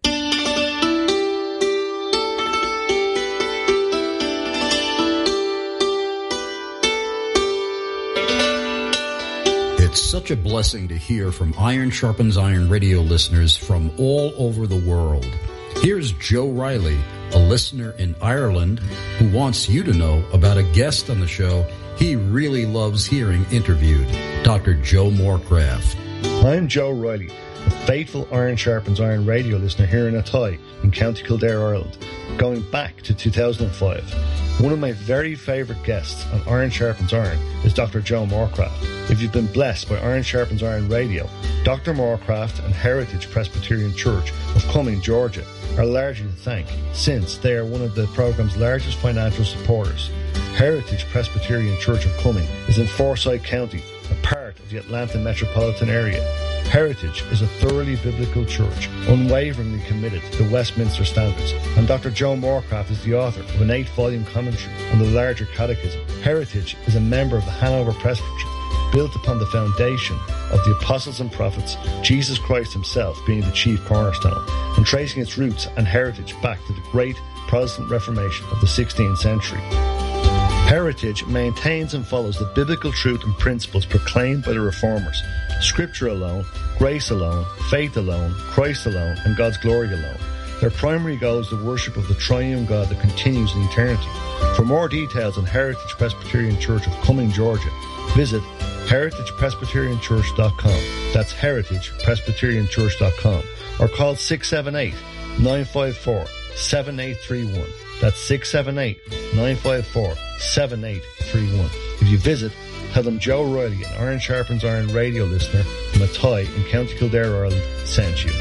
It's such a blessing to hear from Iron Sharpens Iron radio listeners from all over the world. Here's Joe Riley, a listener in Ireland, who wants you to know about a guest on the show he really loves hearing interviewed, Doctor Joe Morecraft. I'm Joe Riley, a faithful Iron Sharpens Iron radio listener here in Athy in County Kildare, Ireland, going back to two thousand five. One of my very favourite guests on Iron Sharpens Iron is Doctor Joe Morecraft. If you've been blessed by Iron Sharpens Iron Radio, Doctor Morecraft and Heritage Presbyterian Church of Cumming, Georgia, are largely to thank, since they are one of the programme's largest financial supporters. Heritage Presbyterian Church of Cumming is in Forsyth County, a part of the Atlanta metropolitan area. Heritage is a thoroughly biblical church, unwaveringly committed to the Westminster Standards, and Doctor Joe Morecraft is the author of an eight-volume commentary on the larger catechism. Heritage is a member of the Hanover Presbytery, built upon the foundation of the apostles and prophets, Jesus Christ himself being the chief cornerstone, and tracing its roots and heritage back to the great Protestant Reformation of the sixteenth century. Heritage maintains and follows the biblical truth and principles proclaimed by the Reformers. Scripture alone, grace alone, faith alone, Christ alone, and God's glory alone. Their primary goal is the worship of the triune God that continues in eternity. For more details on Heritage Presbyterian Church of Cumming, Georgia, visit heritage presbyterian church dot com. That's heritage presbyterian church dot com. Or call six seven eight, nine five four, seven eight three one. That's six seven eight, nine five four, seven eight three one. If you visit, tell them Joe Riley, an Iron Sharpens Iron radio listener from Athy in County Kildare, Ireland, sent you.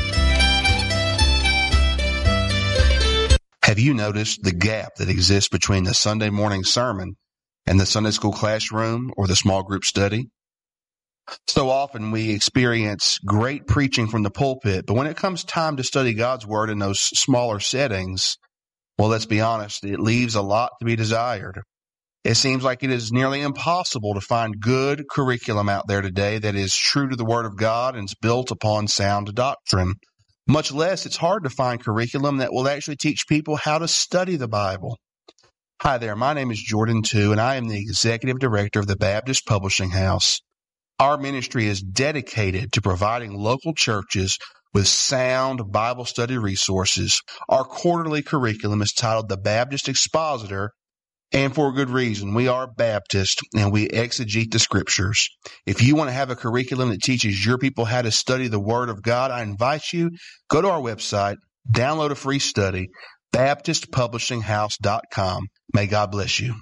Have you noticed the gap that exists between the Sunday morning sermon and the Sunday school classroom or the small group study? So often we experience great preaching from the pulpit, but when it comes time to study God's Word in those smaller settings, well, let's be honest, it leaves a lot to be desired. It seems like it is nearly impossible to find good curriculum out there today that is true to the Word of God and is built upon sound doctrine. Much less, it's hard to find curriculum that will actually teach people how to study the Bible. Hi there, my name is Jordan Tu, and I am the Executive Director of the Baptist Publishing House. Our ministry is dedicated to providing local churches with sound Bible study resources. Our quarterly curriculum is titled The Baptist Expositor, and for a good reason. We are Baptist, and we exegete the Scriptures. If you want to have a curriculum that teaches your people how to study the Word of God, I invite you, go to our website, download a free study, baptist publishing house dot com. May God bless you.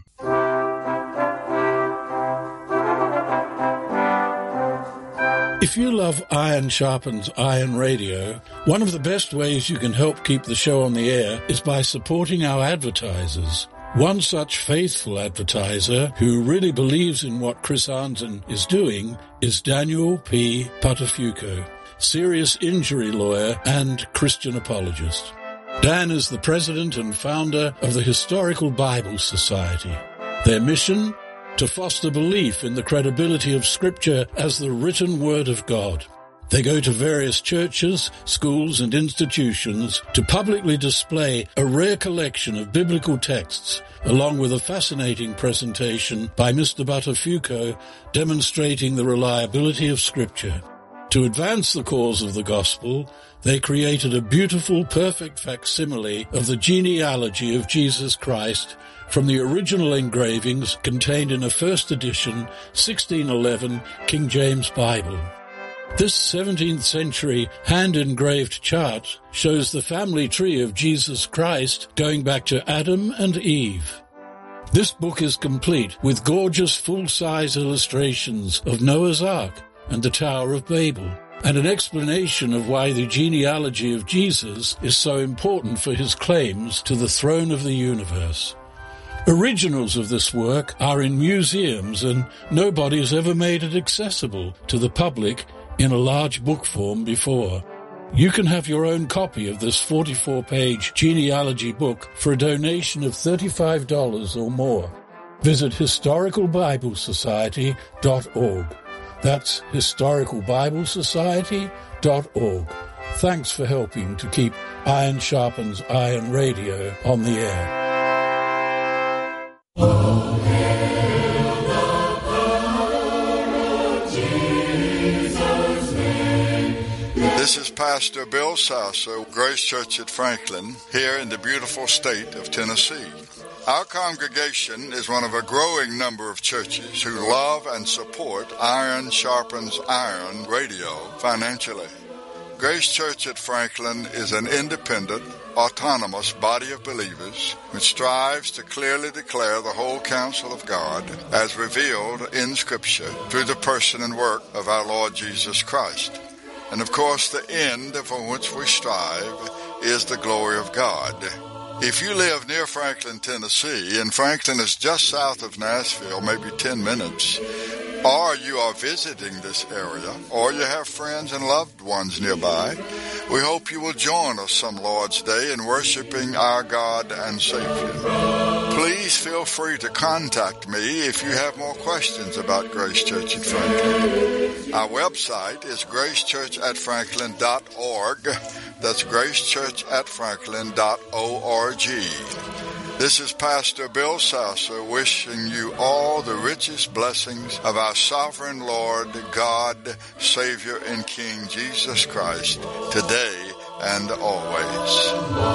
If you love Iron Sharpens Iron Radio, one of the best ways you can help keep the show on the air is by supporting our advertisers. One such faithful advertiser who really believes in what Chris Arnzen is doing is Daniel P. Patafuco, serious injury lawyer and Christian apologist. Dan is the president and founder of the Historical Bible Society. Their mission? To foster belief in the credibility of Scripture as the written Word of God. They go to various churches, schools, and institutions to publicly display a rare collection of biblical texts, along with a fascinating presentation by Mister Buttafuoco demonstrating the reliability of Scripture. To advance the cause of the gospel, they created a beautiful, perfect facsimile of the genealogy of Jesus Christ from the original engravings contained in a first edition sixteen eleven King James Bible. This seventeenth century hand-engraved chart shows the family tree of Jesus Christ going back to Adam and Eve. This book is complete with gorgeous full-size illustrations of Noah's Ark and the Tower of Babel, and an explanation of why the genealogy of Jesus is so important for his claims to the throne of the universe. Originals of this work are in museums, and nobody has ever made it accessible to the public in a large book form before. You can have your own copy of this forty-four page genealogy book for a donation of thirty-five dollars or more. Visit historical bible society dot org. That's historical bible society dot org. Thanks for helping to keep Iron Sharpens Iron Radio on the air. Oh, hail the power of Jesus' name. This is Pastor Bill Sasso, Grace Church at Franklin, here in the beautiful state of Tennessee. Our congregation is one of a growing number of churches who love and support Iron Sharpens Iron Radio financially. Grace Church at Franklin is an independent, autonomous body of believers which strives to clearly declare the whole counsel of God as revealed in Scripture through the person and work of our Lord Jesus Christ. And of course, the end for which we strive is the glory of God. If you live near Franklin, Tennessee, and Franklin is just south of Nashville, maybe ten minutes, or you are visiting this area, or you have friends and loved ones nearby, we hope you will join us some Lord's Day in worshiping our God and Savior. Please feel free to contact me if you have more questions about Grace Church at Franklin. Our website is grace church at franklin dot org. That's grace church at franklin dot org. This is Pastor Bill Sasser wishing you all the richest blessings of our sovereign Lord, God, Savior, and King Jesus Christ, today and always.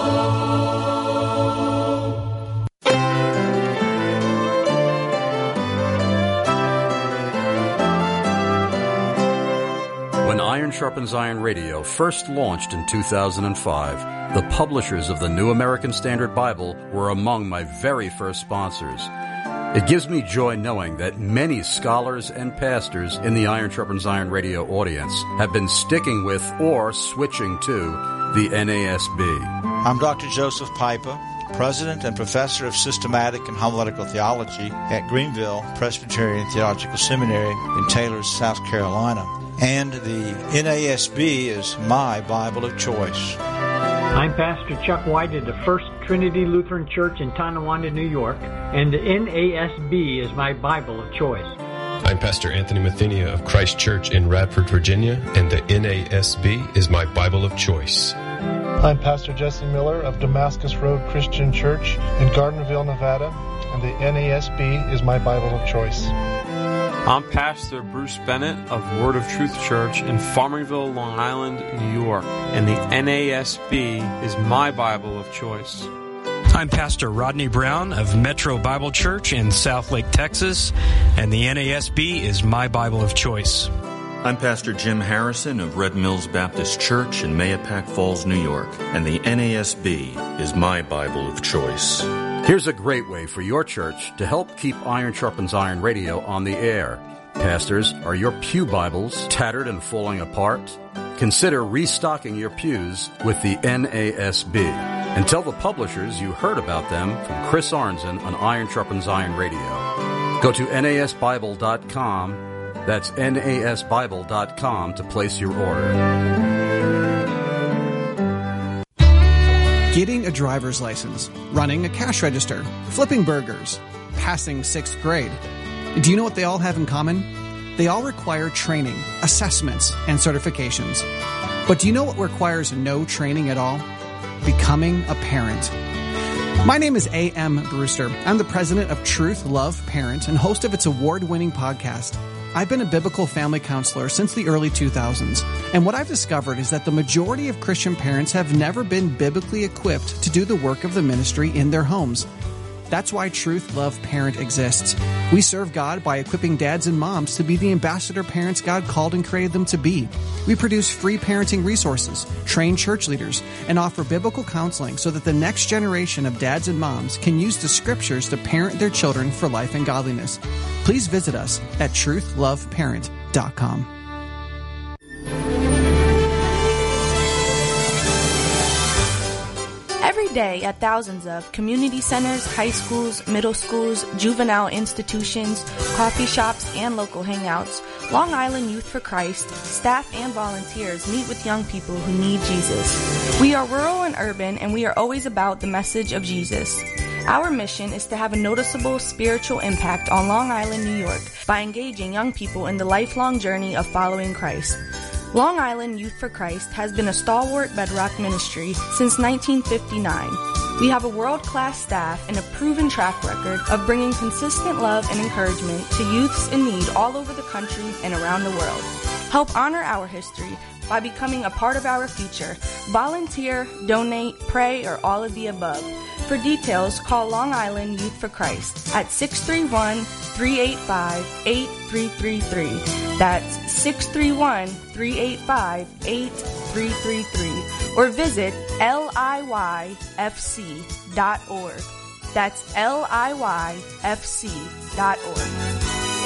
When Iron Sharpens Iron Radio first launched in two thousand five, the publishers of the New American Standard Bible were among my very first sponsors. It gives me joy knowing that many scholars and pastors in the Iron Sharpens Iron Radio audience have been sticking with or switching to the N A S B. I'm Doctor Joseph Pipa, President and Professor of Systematic and Homiletical Theology at Greenville Presbyterian Theological Seminary in Taylor, South Carolina. And the N A S B is my Bible of choice. I'm Pastor Chuck White of the First Trinity Lutheran Church in Tonawanda, New York, and the N A S B is my Bible of choice. I'm Pastor Anthony Mathenia of Christ Church in Radford, Virginia, and the N A S B is my Bible of choice. I'm Pastor Jesse Miller of Damascus Road Christian Church in Gardnerville, Nevada, and the N A S B is my Bible of choice. I'm Pastor Bruce Bennett of Word of Truth Church in Farmingville, Long Island, New York, and the N A S B is my Bible of choice. I'm Pastor Rodney Brown of Metro Bible Church in Southlake, Texas, and the N A S B is my Bible of choice. I'm Pastor Jim Harrison of Red Mills Baptist Church in Mahopac Falls, New York, and the N A S B is my Bible of choice. Here's a great way for your church to help keep Iron Sharpens Iron Radio on the air. Pastors, are your pew Bibles tattered and falling apart? Consider restocking your pews with the N A S B. And tell the publishers you heard about them from Chris Arnzen on Iron Sharpens Iron Radio. Go to N A S Bible dot com. That's N A S Bible dot com to place your order. Getting a driver's license, running a cash register, flipping burgers, passing sixth grade. Do you know what they all have in common? They all require training, assessments, and certifications. But do you know what requires no training at all? Becoming a parent. My name is A M Brewster. I'm the president of Truth, Love, Parent, and host of its award-winning podcast. I've been a biblical family counselor since the early two thousands, and what I've discovered is that the majority of Christian parents have never been biblically equipped to do the work of the ministry in their homes. That's why Truth, Love, Parent exists. We serve God by equipping dads and moms to be the ambassador parents God called and created them to be. We produce free parenting resources, train church leaders, and offer biblical counseling so that the next generation of dads and moms can use the scriptures to parent their children for life and godliness. Please visit us at truth love parent dot com. Every day at thousands of community centers, high schools, middle schools, juvenile institutions, coffee shops, and local hangouts, Long Island Youth for Christ, staff and volunteers meet with young people who need Jesus. We are rural and urban, and we are always about the message of Jesus. Our mission is to have a noticeable spiritual impact on Long Island, New York, by engaging young people in the lifelong journey of following Christ. Long Island Youth for Christ has been a stalwart bedrock ministry since nineteen fifty-nine. We have a world-class staff and a proven track record of bringing consistent love and encouragement to youths in need all over the country and around the world. Help honor our history by becoming a part of our future. Volunteer, donate, pray, or all of the above. For details, call Long Island Youth for Christ at six three one, three eight five, eight three three three. That's six three one, three eight five, eight three three three. Or visit L I Y F C dot org. That's L I Y F C dot org.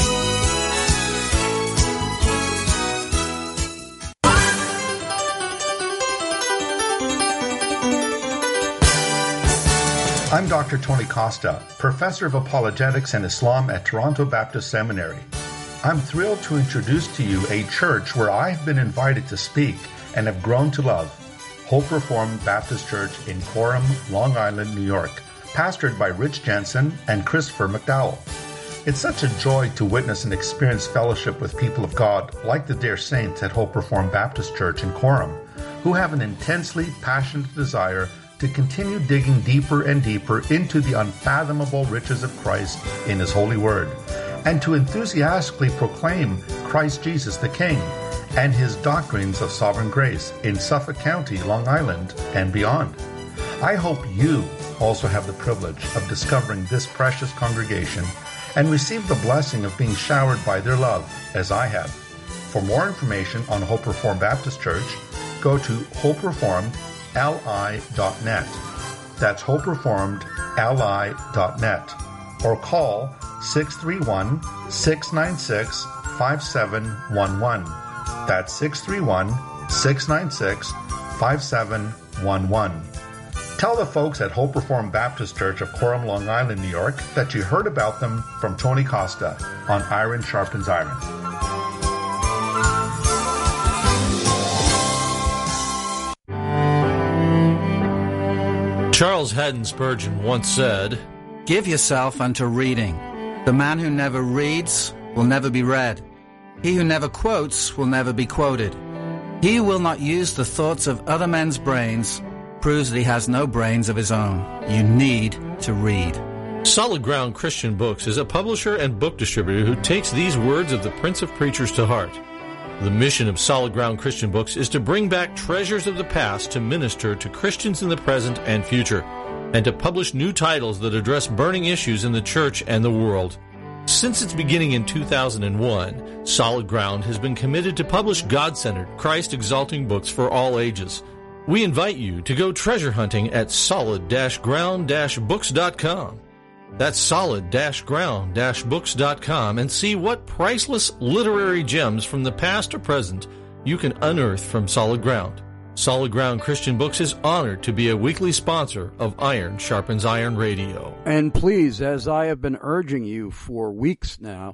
I'm Doctor Tony Costa, Professor of Apologetics and Islam at Toronto Baptist Seminary. I'm thrilled to introduce to you a church where I've been invited to speak and have grown to love, Hope Reformed Baptist Church in Coram, Long Island, New York, pastored by Rich Jensen and Christopher McDowell. It's such a joy to witness and experience fellowship with people of God like the dear saints at Hope Reformed Baptist Church in Coram, who have an intensely passionate desire to continue digging deeper and deeper into the unfathomable riches of Christ in His holy word, and to enthusiastically proclaim Christ Jesus the King and His doctrines of sovereign grace in Suffolk County, Long Island, and beyond. I hope you also have the privilege of discovering this precious congregation and receive the blessing of being showered by their love, as I have. For more information on Hope Reformed Baptist Church, go to hope reformed l i dot net. That's hope reformed l i dot net. Or call six three one, six nine six, five seven one one. That's six three one, six nine six, five seven one one. Tell the folks at Hope Reformed Baptist Church of Coram, Long Island, New York, that you heard about them from Tony Costa on Iron Sharpens Iron. Charles Haddon Spurgeon once said, "Give yourself unto reading. The man who never reads will never be read. He who never quotes will never be quoted. He who will not use the thoughts of other men's brains proves that he has no brains of his own. You need to read." Solid Ground Christian Books is a publisher and book distributor who takes these words of the Prince of Preachers to heart. The mission of Solid Ground Christian Books is to bring back treasures of the past to minister to Christians in the present and future, and to publish new titles that address burning issues in the church and the world. Since its beginning in two thousand one, Solid Ground has been committed to publish God-centered, Christ-exalting books for all ages. We invite you to go treasure hunting at solid ground books dot com. That's solid ground books dot com, and see what priceless literary gems from the past or present you can unearth from Solid Ground. Solid Ground Christian Books is honored to be a weekly sponsor of Iron Sharpens Iron Radio. And please, as I have been urging you for weeks now,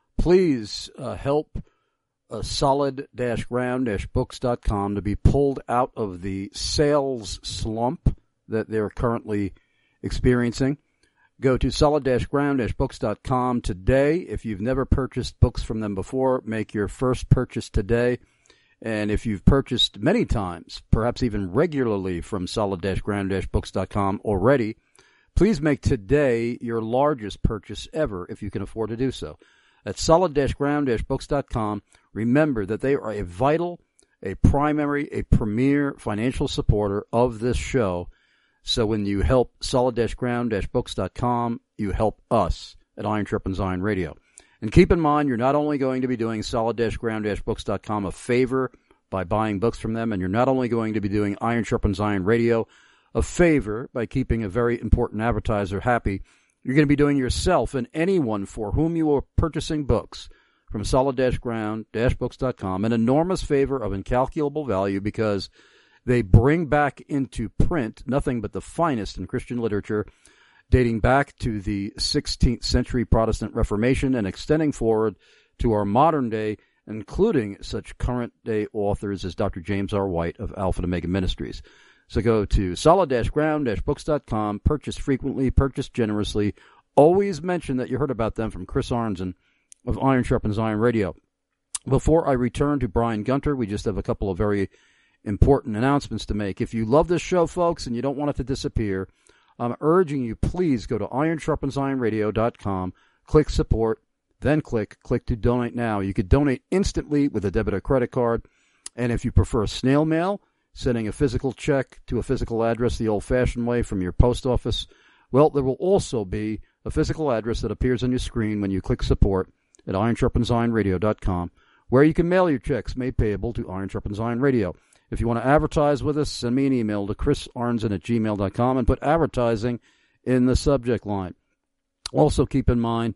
please uh, help uh, solid ground books dot com to be pulled out of the sales slump that they're currently experiencing. Go to solid ground books dot com today. If you've never purchased books from them before, make your first purchase today. And if you've purchased many times, perhaps even regularly from solid ground books dot com already, please make today your largest purchase ever if you can afford to do so. At solid ground books dot com, remember that they are a vital, a primary, a premier financial supporter of this show. So when you help solid ground books dot com, you help us at Iron Sharpens Iron Radio. And keep in mind, you're not only going to be doing solid ground books dot com a favor by buying books from them, and you're not only going to be doing Iron Sharpens Iron Radio a favor by keeping a very important advertiser happy, you're going to be doing yourself and anyone for whom you are purchasing books from solid ground books dot com an enormous favor of incalculable value, because they bring back into print nothing but the finest in Christian literature, dating back to the sixteenth century Protestant Reformation and extending forward to our modern day, including such current-day authors as Doctor James R. White of Alpha and Omega Ministries. So go to solid ground books dot com, purchase frequently, purchase generously. Always mention that you heard about them from Chris Arnzen of Iron Sharpens Iron Radio. Before I return to Brian Gunter, we just have a couple of very important announcements to make. If you love this show, folks, and you don't want it to disappear, I'm urging you, please go to iron sharpens iron radio dot com, click support, then click click to donate now. You could donate instantly with a debit or credit card, and if you prefer snail mail, sending a physical check to a physical address the old-fashioned way from your post office, well, there will also be a physical address that appears on your screen when you click support at iron sharpens iron radio dot com, where you can mail your checks made payable to Iron Sharpens Iron Radio. If you want to advertise with us, send me an email to chris arnzen at gmail dot com and put advertising in the subject line. Also keep in mind,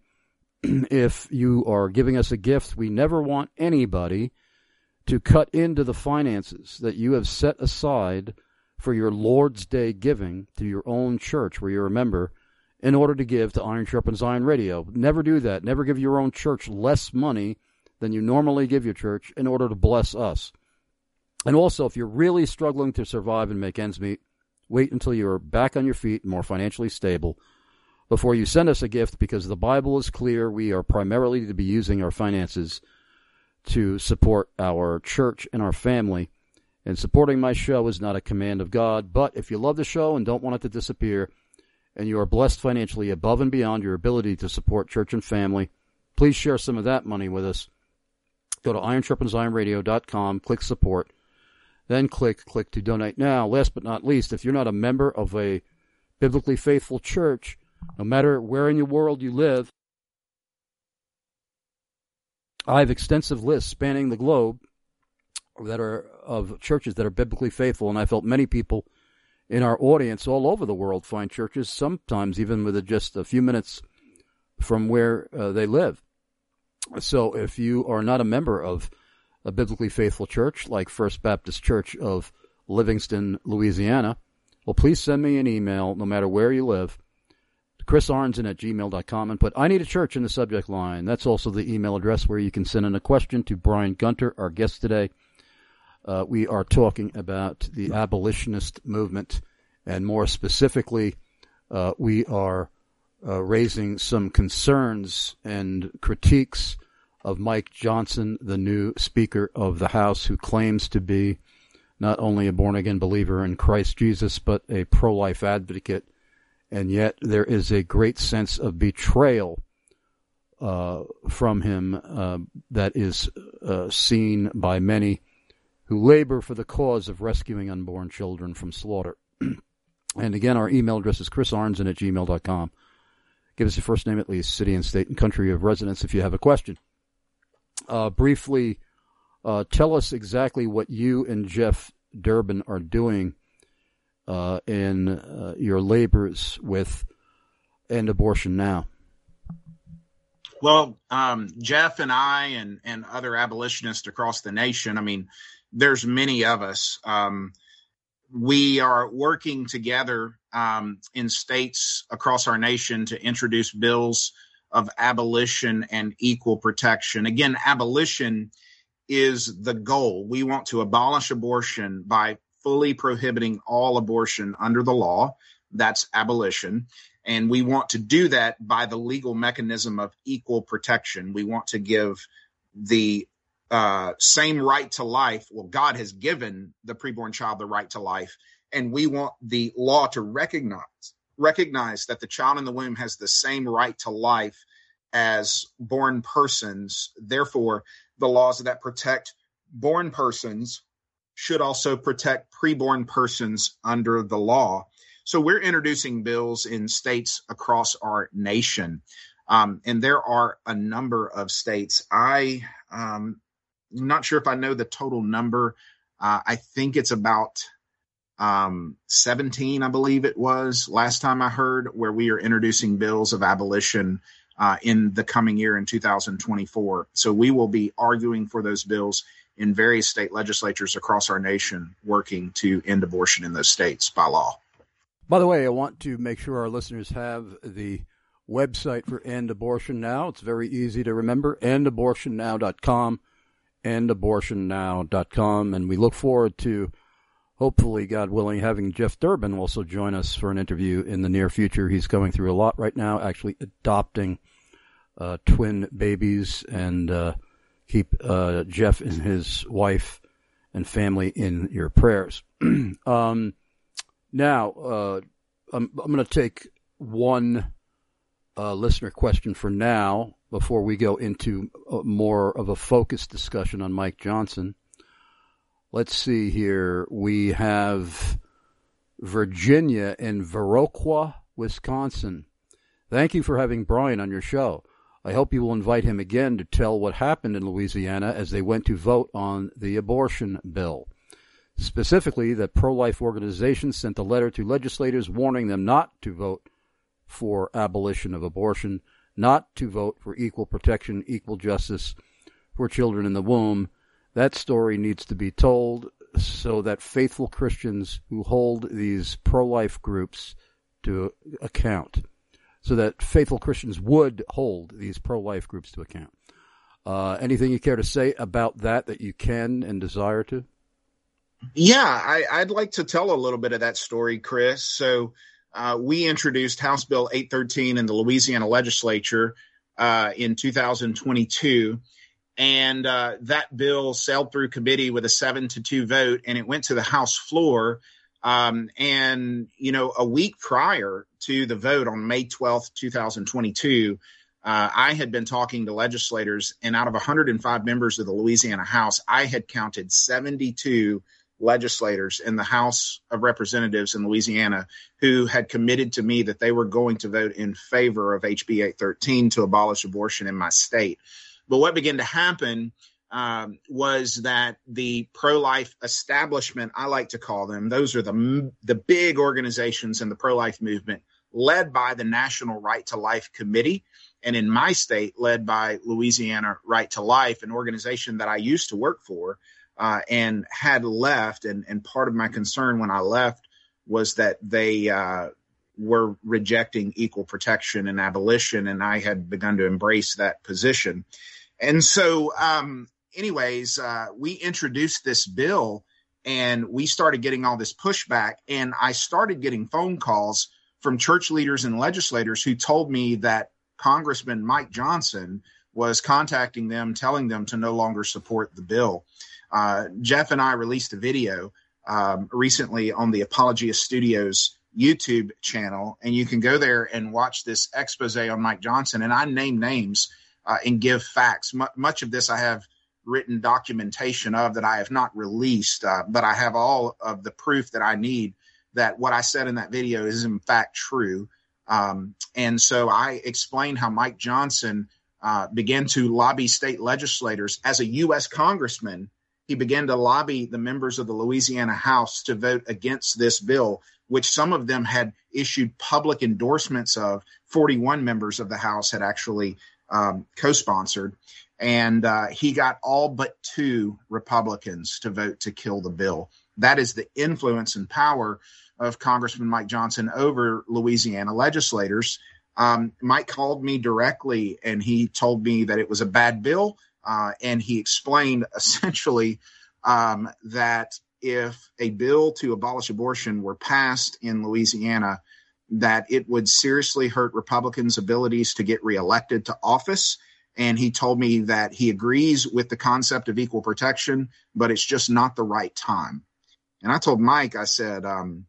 if you are giving us a gift, we never want anybody to cut into the finances that you have set aside for your Lord's Day giving to your own church where you're a member in order to give to Iron Sharpens Iron Radio. Never do that. Never give your own church less money than you normally give your church in order to bless us. And also, if you're really struggling to survive and make ends meet, wait until you're back on your feet and more financially stable. before you send us a gift, because the Bible is clear. We are primarily to be using our finances to support our church and our family. And supporting my show is not a command of God. But if you love the show and don't want it to disappear, and you are blessed financially above and beyond your ability to support church and family, please share some of that money with us. Go to iron sharpens iron radio dot com, click support, then click click to donate now. Last but not least, if you're not a member of a biblically faithful church, no matter where in your world you live, I have extensive lists spanning the globe that are of churches that are biblically faithful, and I felt many people in our audience all over the world find churches, sometimes even with just a few minutes from where uh, they live. So if you are not a member of a biblically faithful church like First Baptist Church of Livingston, Louisiana, well, please send me an email, no matter where you live, to chris arnzen at gmail dot com, and put I Need a Church in the subject line. That's also the email address where you can send in a question to Brian Gunter, our guest today. Uh, we are talking about the abolitionist movement, and more specifically, uh, we are uh, raising some concerns and critiques of Mike Johnson, the new Speaker of the House, who claims to be not only a born-again believer in Christ Jesus, but a pro-life advocate, and yet there is a great sense of betrayal uh, from him uh, that is uh, seen by many who labor for the cause of rescuing unborn children from slaughter. And again, our email address is chris arnzen at gmail dot com. Give us your first name at least, city and state and country of residence if you have a question. Uh, briefly, uh, tell us exactly what you and Jeff Durbin are doing uh, in uh, your labors with End Abortion Now. Well, um, Jeff and I and, and other abolitionists across the nation, I mean, there's many of us. Um, we are working together um, in states across our nation to introduce bills of abolition and equal protection. Again, abolition is the goal. We want to abolish abortion by fully prohibiting all abortion under the law. That's abolition. And we want to do that by the legal mechanism of equal protection. We want to give the uh, same right to life. Well, God has given the preborn child the right to life, and we want the law to recognize recognize that the child in the womb has the same right to life as born persons. Therefore, the laws that protect born persons should also protect preborn persons under the law. So we're introducing bills in states across our nation. Um, and there are a number of states. I, um, I'm not sure if I know the total number. Uh, I think it's about um, seventeen, I believe it was last time I heard, where we are introducing bills of abolition uh, in the coming year in two thousand twenty-four. So we will be arguing for those bills in various state legislatures across our nation, working to end abortion in those states by law. By the way, I want to make sure our listeners have the website for End Abortion Now. It's very easy to remember, end abortion now dot com, end abortion now dot com. And we look forward to, hopefully, God willing, having Jeff Durbin also join us for an interview in the near future. He's going through a lot right now, actually adopting uh, twin babies, and uh, keep uh, Jeff and his wife and family in your prayers. um Now, uh, I'm, I'm going to take one uh, listener question for now before we go into uh, more of a focused discussion on Mike Johnson. Let's see here. We have Virginia in Viroqua, Wisconsin. Thank you for having Brian on your show. I hope you will invite him again to tell what happened in Louisiana as they went to vote on the abortion bill. Specifically, that pro-life organizations sent a letter to legislators warning them not to vote for abolition of abortion, not to vote for equal protection, equal justice for children in the womb. That story needs to be told so that faithful Christians who hold these pro-life groups to account, so that faithful Christians would hold these pro-life groups to account. Uh, anything you care to say about that that you can and desire to? Yeah, I, I'd like to tell a little bit of that story, Chris. So uh, we introduced House Bill eight thirteen in the Louisiana legislature uh, in two thousand twenty-two. And uh, that bill sailed through committee with a seven to two vote, and it went to the House floor. Um, and, you know, a week prior to the vote on May twelfth, twenty twenty-two, uh, I had been talking to legislators, and out of one hundred five members of the Louisiana House, I had counted seventy-two legislators in the House of Representatives in Louisiana who had committed to me that they were going to vote in favor of H B eight thirteen to abolish abortion in my state. But what began to happen um, was that the pro-life establishment, I like to call them, those are the the big organizations in the pro-life movement, led by the National Right to Life Committee, and in my state, led by Louisiana Right to Life, an organization that I used to work for uh, and had left. And, and part of my concern when I left was that they uh, were rejecting equal protection and abolition, and I had begun to embrace that position. And so, um, anyways, uh, we introduced this bill, and we started getting all this pushback, and I started getting phone calls from church leaders and legislators who told me that Congressman Mike Johnson was contacting them, telling them to no longer support the bill. Uh, Jeff and I released a video um, recently on the Apologia Studios YouTube channel, and you can go there and watch this expose on Mike Johnson, and I name names Uh, and give facts. M- much of this I have written documentation of that I have not released, uh, but I have all of the proof that I need that what I said in that video is in fact true. Um, and so I explained how Mike Johnson uh, began to lobby state legislators. As a U S congressman, he began to lobby the members of the Louisiana House to vote against this bill, which some of them had issued public endorsements of. forty-one members of the House had actually Um, co-sponsored, and uh, he got all but two Republicans to vote to kill the bill. That is the influence and power of Congressman Mike Johnson over Louisiana legislators. Um, Mike called me directly, and he told me that it was a bad bill, uh, and he explained essentially um, that if a bill to abolish abortion were passed in Louisiana, that it would seriously hurt Republicans' abilities to get reelected to office. And he told me that he agrees with the concept of equal protection, but it's just not the right time. And I told Mike, I said, um,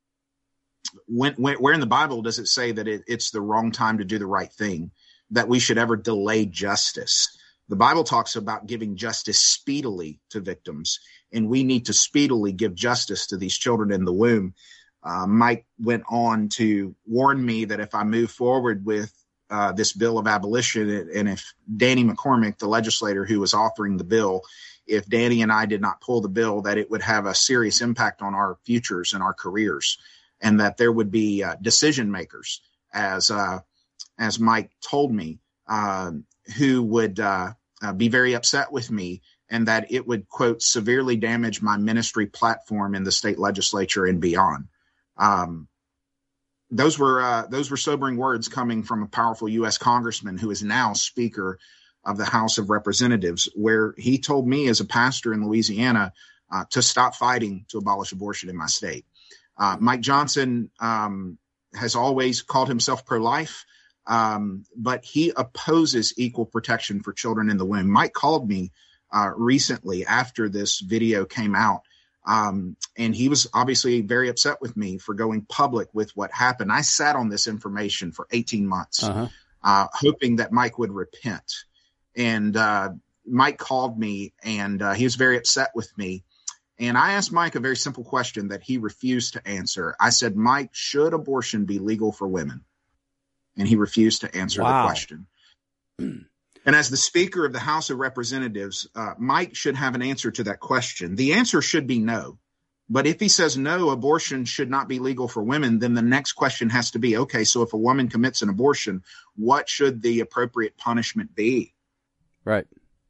when, when, where in the Bible does it say that it, it's the wrong time to do the right thing, that we should ever delay justice? The Bible talks about giving justice speedily to victims, and we need to speedily give justice to these children in the womb. Uh, Mike went on to warn me that if I move forward with uh, this bill of abolition, and if Danny McCormick, the legislator who was authoring the bill, if Danny and I did not pull the bill, that it would have a serious impact on our futures and our careers, and that there would be uh, decision makers, as uh, as Mike told me, uh, who would uh, uh, be very upset with me, and that it would, quote, severely damage my ministry platform in the state legislature and beyond. Um, those were uh, those were sobering words coming from a powerful U S congressman who is now Speaker of the House of Representatives, where he told me as a pastor in Louisiana uh, to stop fighting to abolish abortion in my state. Uh, Mike Johnson um, has always called himself pro-life, um, but he opposes equal protection for children in the womb. Mike called me uh, recently after this video came out. Um, and he was obviously very upset with me for going public with what happened. I sat on this information for eighteen months, uh-huh. uh, hoping that Mike would repent. And uh, Mike called me, and uh, he was very upset with me. And I asked Mike a very simple question that he refused to answer. I said, Mike, should abortion be legal for women? And he refused to answer wow. the question. And as the Speaker of the House of Representatives, uh, Mike should have an answer to that question. The answer should be no. But if he says no, abortion should not be legal for women, then the next question has to be, okay, so if a woman commits an abortion, what should the appropriate punishment be? Right.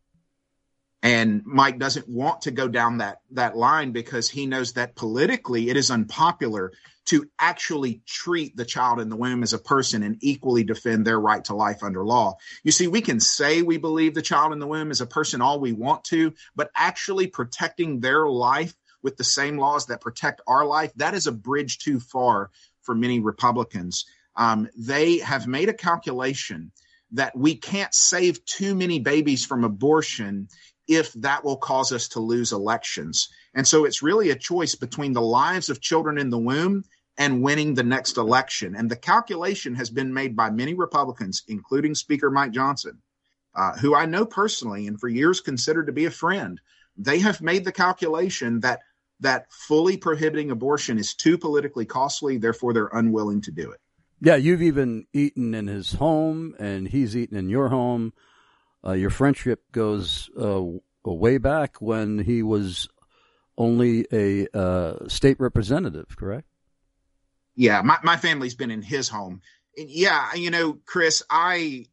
And Mike doesn't want to go down that, that line because he knows that politically it is unpopular to actually treat the child in the womb as a person and equally defend their right to life under law. You see, we can say we believe the child in the womb is a person all we want to, but actually protecting their life with the same laws that protect our life, that is a bridge too far for many Republicans. Um, they have made a calculation that we can't save too many babies from abortion if that will cause us to lose elections. And so it's really a choice between the lives of children in the womb and winning the next election. And the calculation has been made by many Republicans, including Speaker Mike Johnson, uh, who I know personally and for years considered to be a friend. They have made the calculation that that fully prohibiting abortion is too politically costly, therefore they're unwilling to do it. Yeah, you've even eaten in his home, and he's eaten in your home. Uh, your friendship goes uh, way back when he was only a uh, state representative, correct? Yeah, my, my family's been in his home. And yeah, you know, Chris, I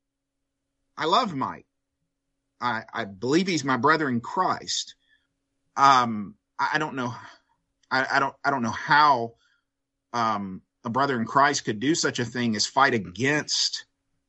I love Mike. I, I believe he's my brother in Christ. Um, I, I don't know. I, I don't. I don't know how um, a brother in Christ could do such a thing as fight against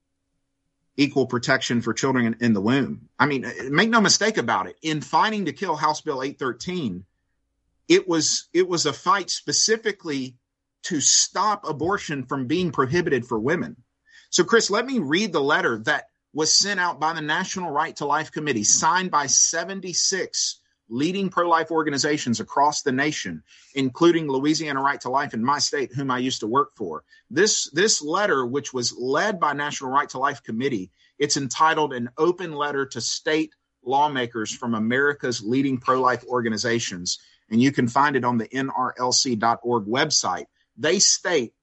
equal protection for children in, in the womb. I mean, make no mistake about it. In fighting to kill House Bill eight thirteen, it was it was a fight specifically to stop abortion from being prohibited for women. So, Chris, let me read the letter that was sent out by the National Right to Life Committee, signed by seventy-six leading pro-life organizations across the nation, including Louisiana Right to Life in my state, whom I used to work for. This, this letter, which was led by National Right to Life Committee, it's entitled An Open Letter to State Lawmakers from America's Leading Pro-Life Organizations, and you can find it on the N R L C dot org website. They state,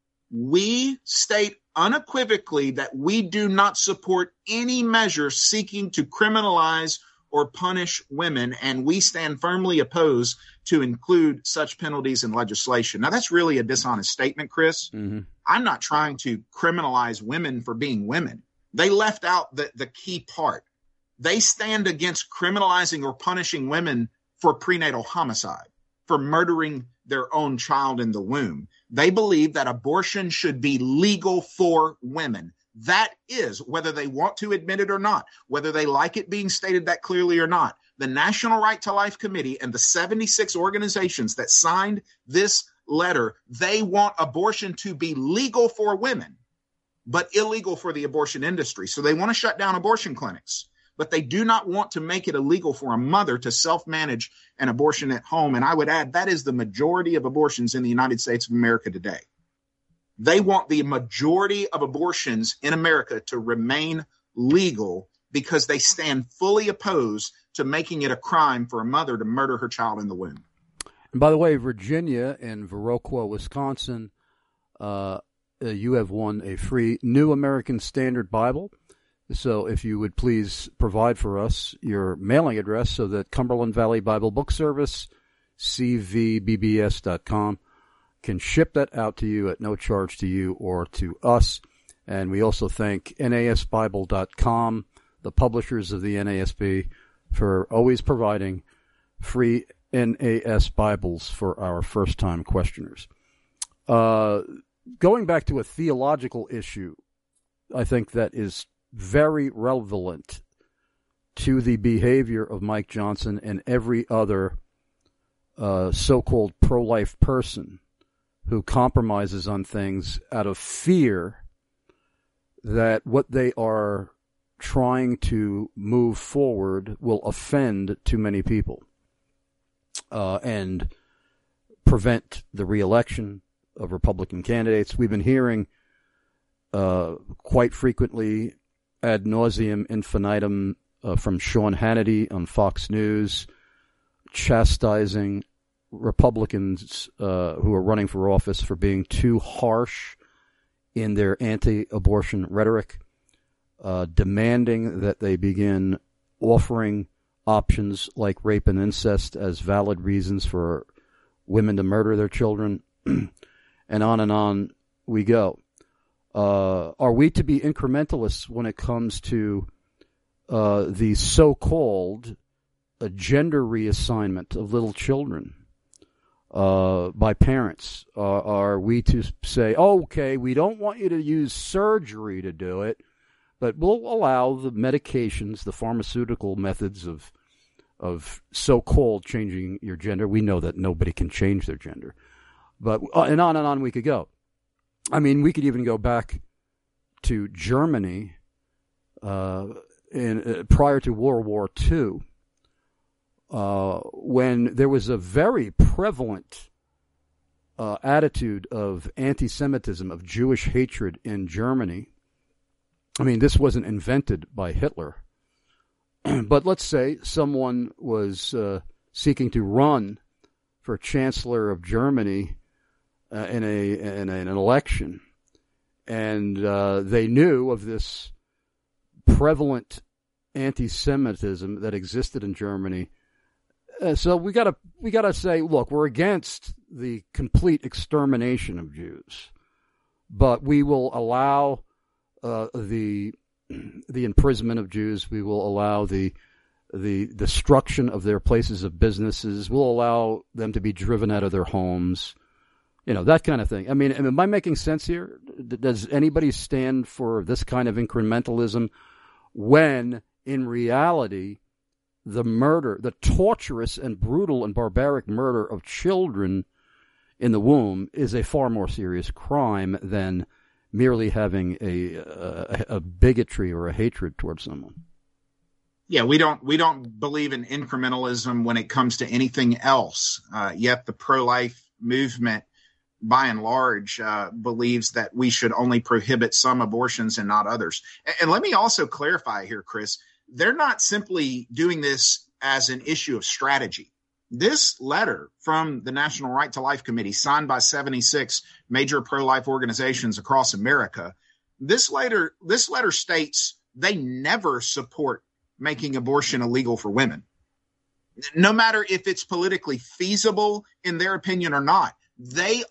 we state unequivocally that we do not support any measure seeking to criminalize or punish women, and we stand firmly opposed to include such penalties in legislation. Now, that's really a dishonest statement, Chris. Mm-hmm. I'm not trying to criminalize women for being women. They left out the, the key part. They stand against criminalizing or punishing women for prenatal homicide, for murdering their own child in the womb. They believe that abortion should be legal for women. That is, whether they want to admit it or not, whether they like it being stated that clearly or not, the National Right to Life Committee and the seventy-six organizations that signed this letter, they want abortion to be legal for women, but illegal for the abortion industry. So they want to shut down abortion clinics, but they do not want to make it illegal for a mother to self-manage an abortion at home. And I would add that is the majority of abortions in the United States of America today. They want the majority of abortions in America to remain legal because they stand fully opposed to making it a crime for a mother to murder her child in the womb. And by the way, Virginia and Viroqua, Wisconsin, uh, uh, you have won a free New American Standard Bible. So if you would please provide for us your mailing address so that Cumberland Valley Bible Book Service, C V B B S dot com, can ship that out to you at no charge to you or to us. And we also thank N A S Bible dot com, the publishers of the N A S B, for always providing free N A S Bibles for our first-time questioners. Uh, going back to a theological issue, I think that is very relevant to the behavior of Mike Johnson and every other uh, so-called pro-life person who compromises on things out of fear that what they are trying to move forward will offend too many people uh, and prevent the reelection of Republican candidates. We've been hearing uh, quite frequently ad nauseum infinitum uh, from Sean Hannity on Fox News, chastising Republicans uh, who are running for office for being too harsh in their anti-abortion rhetoric, uh, demanding that they begin offering options like rape and incest as valid reasons for women to murder their children, and on and on we go. Uh, are we to be incrementalists when it comes to uh, the so-called uh, gender reassignment of little children uh, by parents? Uh, are we to say, oh, okay, we don't want you to use surgery to do it, but we'll allow the medications, the pharmaceutical methods of of so-called changing your gender? We know that nobody can change their gender. But uh, and on and on we could go. I mean, we could even go back to Germany uh, in uh, prior to World War Two, uh, when there was a very prevalent uh, attitude of anti-Semitism, of Jewish hatred in Germany. I mean, this wasn't invented by Hitler. But let's say someone was uh, seeking to run for Chancellor of Germany uh, in, a, in, a, in an election, and uh, they knew of this prevalent anti-Semitism that existed in Germany. Uh, so we gotta we gotta say, look, we're against the complete extermination of Jews, but we will allow uh, the the imprisonment of Jews. We will allow the the destruction of their places of businesses. We'll allow them to be driven out of their homes. You know, that kind of thing. I mean, am I making sense here? Does anybody stand for this kind of incrementalism when, in reality, the murder, the torturous and brutal and barbaric murder of children in the womb is a far more serious crime than merely having a, a, a bigotry or a hatred towards someone? Yeah, we don't we don't believe in incrementalism when it comes to anything else. Uh, yet the pro-life movement, by and large, uh, believes that we should only prohibit some abortions and not others. And, and let me also clarify here, Chris, they're not simply doing this as an issue of strategy. This letter from the National Right to Life Committee, signed by seventy-six major pro-life organizations across America, this letter, this letter states they never support making abortion illegal for women, no matter if it's politically feasible in their opinion or not. They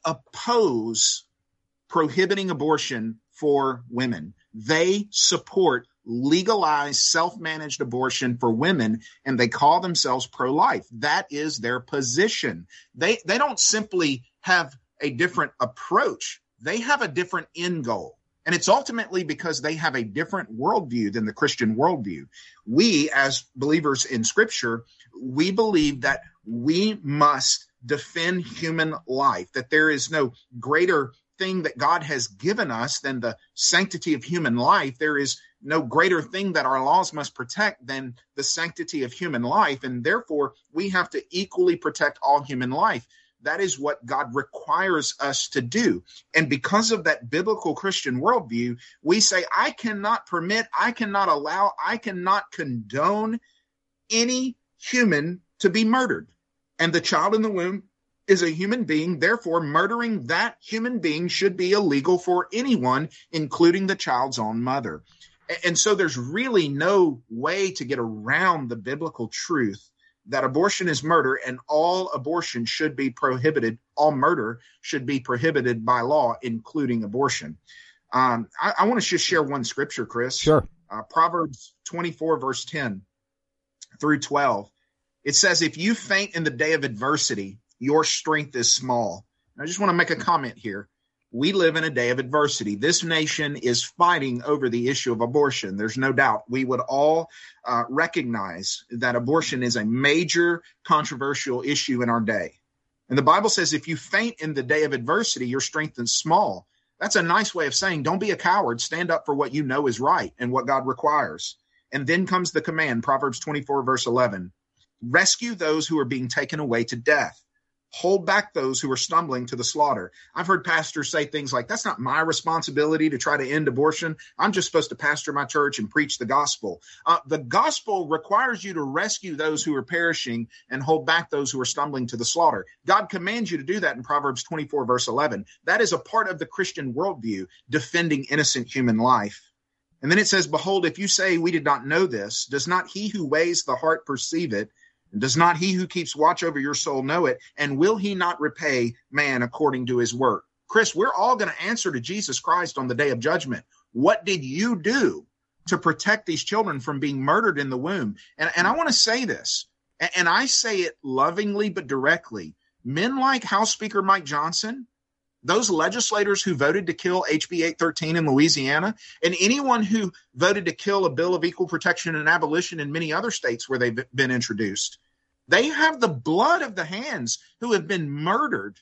oppose prohibiting abortion for women. They support legalized self-managed abortion for women, and they call themselves pro-life. That is their position. They they don't simply have a different approach. They have a different end goal. And it's ultimately because they have a different worldview than the Christian worldview. We, as believers in Scripture, we believe that we must defend human life, that there is no greater thing that God has given us than the sanctity of human life. There is no greater thing that our laws must protect than the sanctity of human life. And therefore, we have to equally protect all human life. That is what God requires us to do. And because of that biblical Christian worldview, we say, I cannot permit, I cannot allow, I cannot condone any human to be murdered. And the child in the womb is a human being. Therefore, murdering that human being should be illegal for anyone, including the child's own mother. And so there's really no way to get around the biblical truth that abortion is murder, and all abortion should be prohibited. All murder should be prohibited by law, including abortion. Um, I, I want to just share one scripture, Chris. Sure. Uh, Proverbs twenty-four, verse ten through twelve. It says, if you faint in the day of adversity, your strength is small. I just want to make a comment here. We live in a day of adversity. This nation is fighting over the issue of abortion. There's no doubt. We would all uh, recognize that abortion is a major controversial issue in our day. And the Bible says, if you faint in the day of adversity, your strength is small. That's a nice way of saying, don't be a coward. Stand up for what you know is right and what God requires. And then comes the command, Proverbs twenty-four, verse eleven. Rescue those who are being taken away to death. Hold back those who are stumbling to the slaughter. I've heard pastors say things like, that's not my responsibility to try to end abortion. I'm just supposed to pastor my church and preach the gospel. Uh, the gospel requires you to rescue those who are perishing and hold back those who are stumbling to the slaughter. God commands you to do that in Proverbs twenty-four, verse eleven. That is a part of the Christian worldview, defending innocent human life. And then it says, behold, if you say we did not know this, does not he who weighs the heart perceive it? And does not he who keeps watch over your soul know it? And will he not repay man according to his work? Chris, we're all going to answer to Jesus Christ on the day of judgment. What did you do to protect these children from being murdered in the womb? And, and I want to say this, and, and I say it lovingly but directly. Men like House Speaker Mike Johnson, those legislators who voted to kill H B eight thirteen in Louisiana, and anyone who voted to kill a bill of equal protection and abolition in many other states where they've been introduced, they have the blood of the hands who have been murdered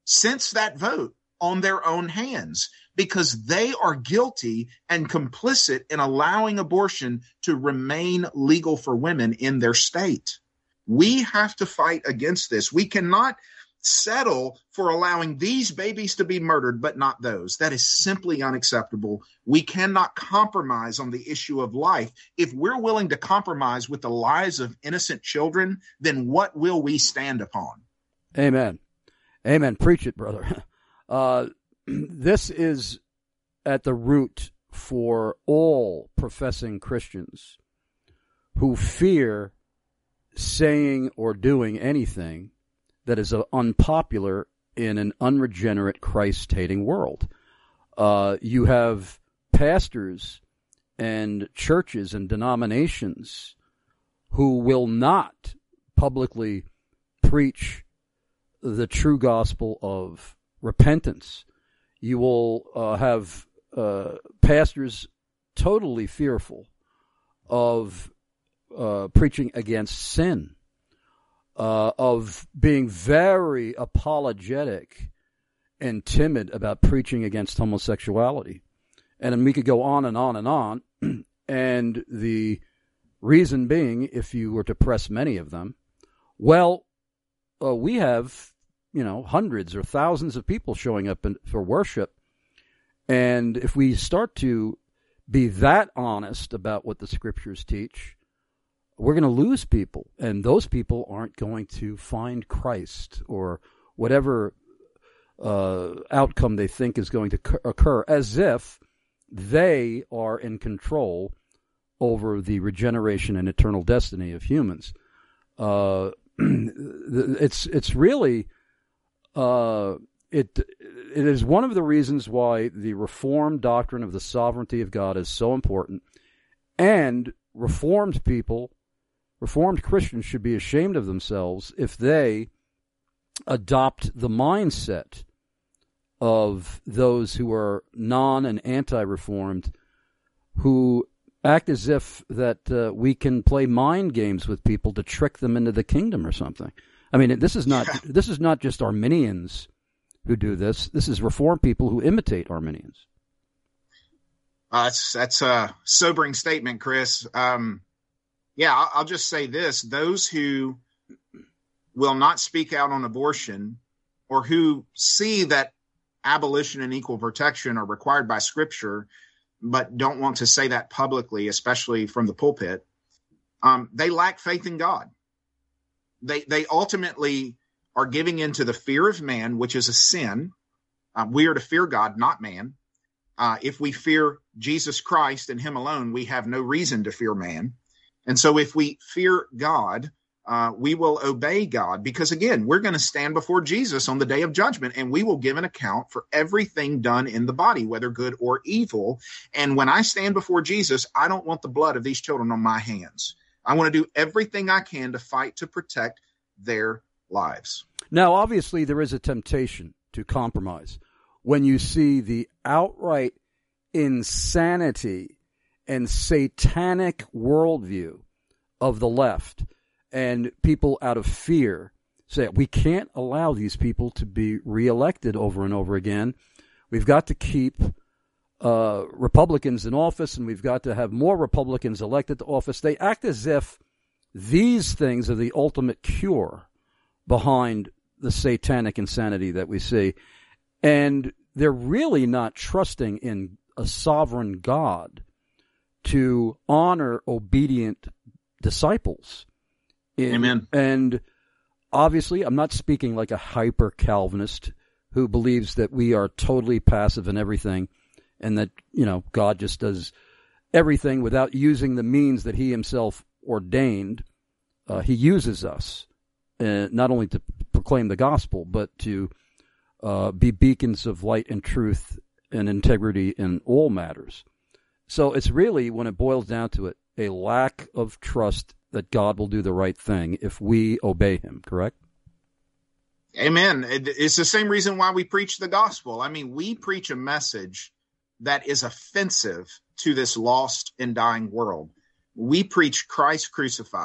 since that vote on their own hands because they are guilty and complicit in allowing abortion to remain legal for women in their state. We have to fight against this. We cannot settle for allowing these babies to be murdered, but not those. That is simply unacceptable. We cannot compromise on the issue of life. If we're willing to compromise with the lives of innocent children, then what will we stand upon? Amen. Amen. Preach it, brother. Uh, this is at the root for all professing Christians who fear saying or doing anything that is uh, unpopular in an unregenerate, Christ-hating world. Uh, you have pastors and churches and denominations who will not publicly preach the true gospel of repentance. You will uh, have uh, pastors totally fearful of uh, preaching against sin, uh, of being very apologetic and timid about preaching against homosexuality. And then we could go on and on and on. And the reason being, if you were to press many of them, well, uh, we have, you know, hundreds or thousands of people showing up in, for worship. And if we start to be that honest about what the scriptures teach, we're going to lose people. And those people aren't going to find Christ or whatever uh, outcome they think is going to occur, as if they are in control over the regeneration and eternal destiny of humans. Uh, it's it's really uh, it it is one of the reasons why the Reformed doctrine of the sovereignty of God is so important, and Reformed people, Reformed Christians should be ashamed of themselves if they adopt the mindset of those who are non and anti-Reformed, who act as if that uh, we can play mind games with people to trick them into the kingdom or something. I mean, this is not yeah. this is not just Arminians who do this. This is Reformed people who imitate Arminians. Uh, that's that's a sobering statement, Chris. Um, yeah, I'll, I'll just say this: those who will not speak out on abortion, or who see that abolition and equal protection are required by Scripture, but don't want to say that publicly, especially from the pulpit, um, they lack faith in God. They they ultimately are giving into the fear of man, which is a sin. Uh, we are to fear God, not man. Uh, if we fear Jesus Christ and him alone, we have no reason to fear man. And so if we fear God, uh, we will obey God, because, again, we're going to stand before Jesus on the day of judgment, and we will give an account for everything done in the body, whether good or evil. And when I stand before Jesus, I don't want the blood of these children on my hands. I want to do everything I can to fight to protect their lives. Now, obviously, there is a temptation to compromise when you see the outright insanity and satanic worldview of the left, and people out of fear say, we can't allow these people to be reelected over and over again. We've got to keep uh, Republicans in office, and we've got to have more Republicans elected to office. They act as if these things are the ultimate cure behind the satanic insanity that we see. And they're really not trusting in a sovereign God to honor obedient disciples. In, Amen. And obviously, I'm not speaking like a hyper-Calvinist who believes that we are totally passive in everything and that, you know, God just does everything without using the means that he himself ordained. Uh, he uses us uh, not only to proclaim the gospel, but to uh, be beacons of light and truth and integrity in all matters. So it's really, when it boils down to it, a lack of trust that God will do the right thing if we obey him, correct? Amen. It's the same reason why we preach the gospel. I mean, we preach a message that is offensive to this lost and dying world. We preach Christ crucified.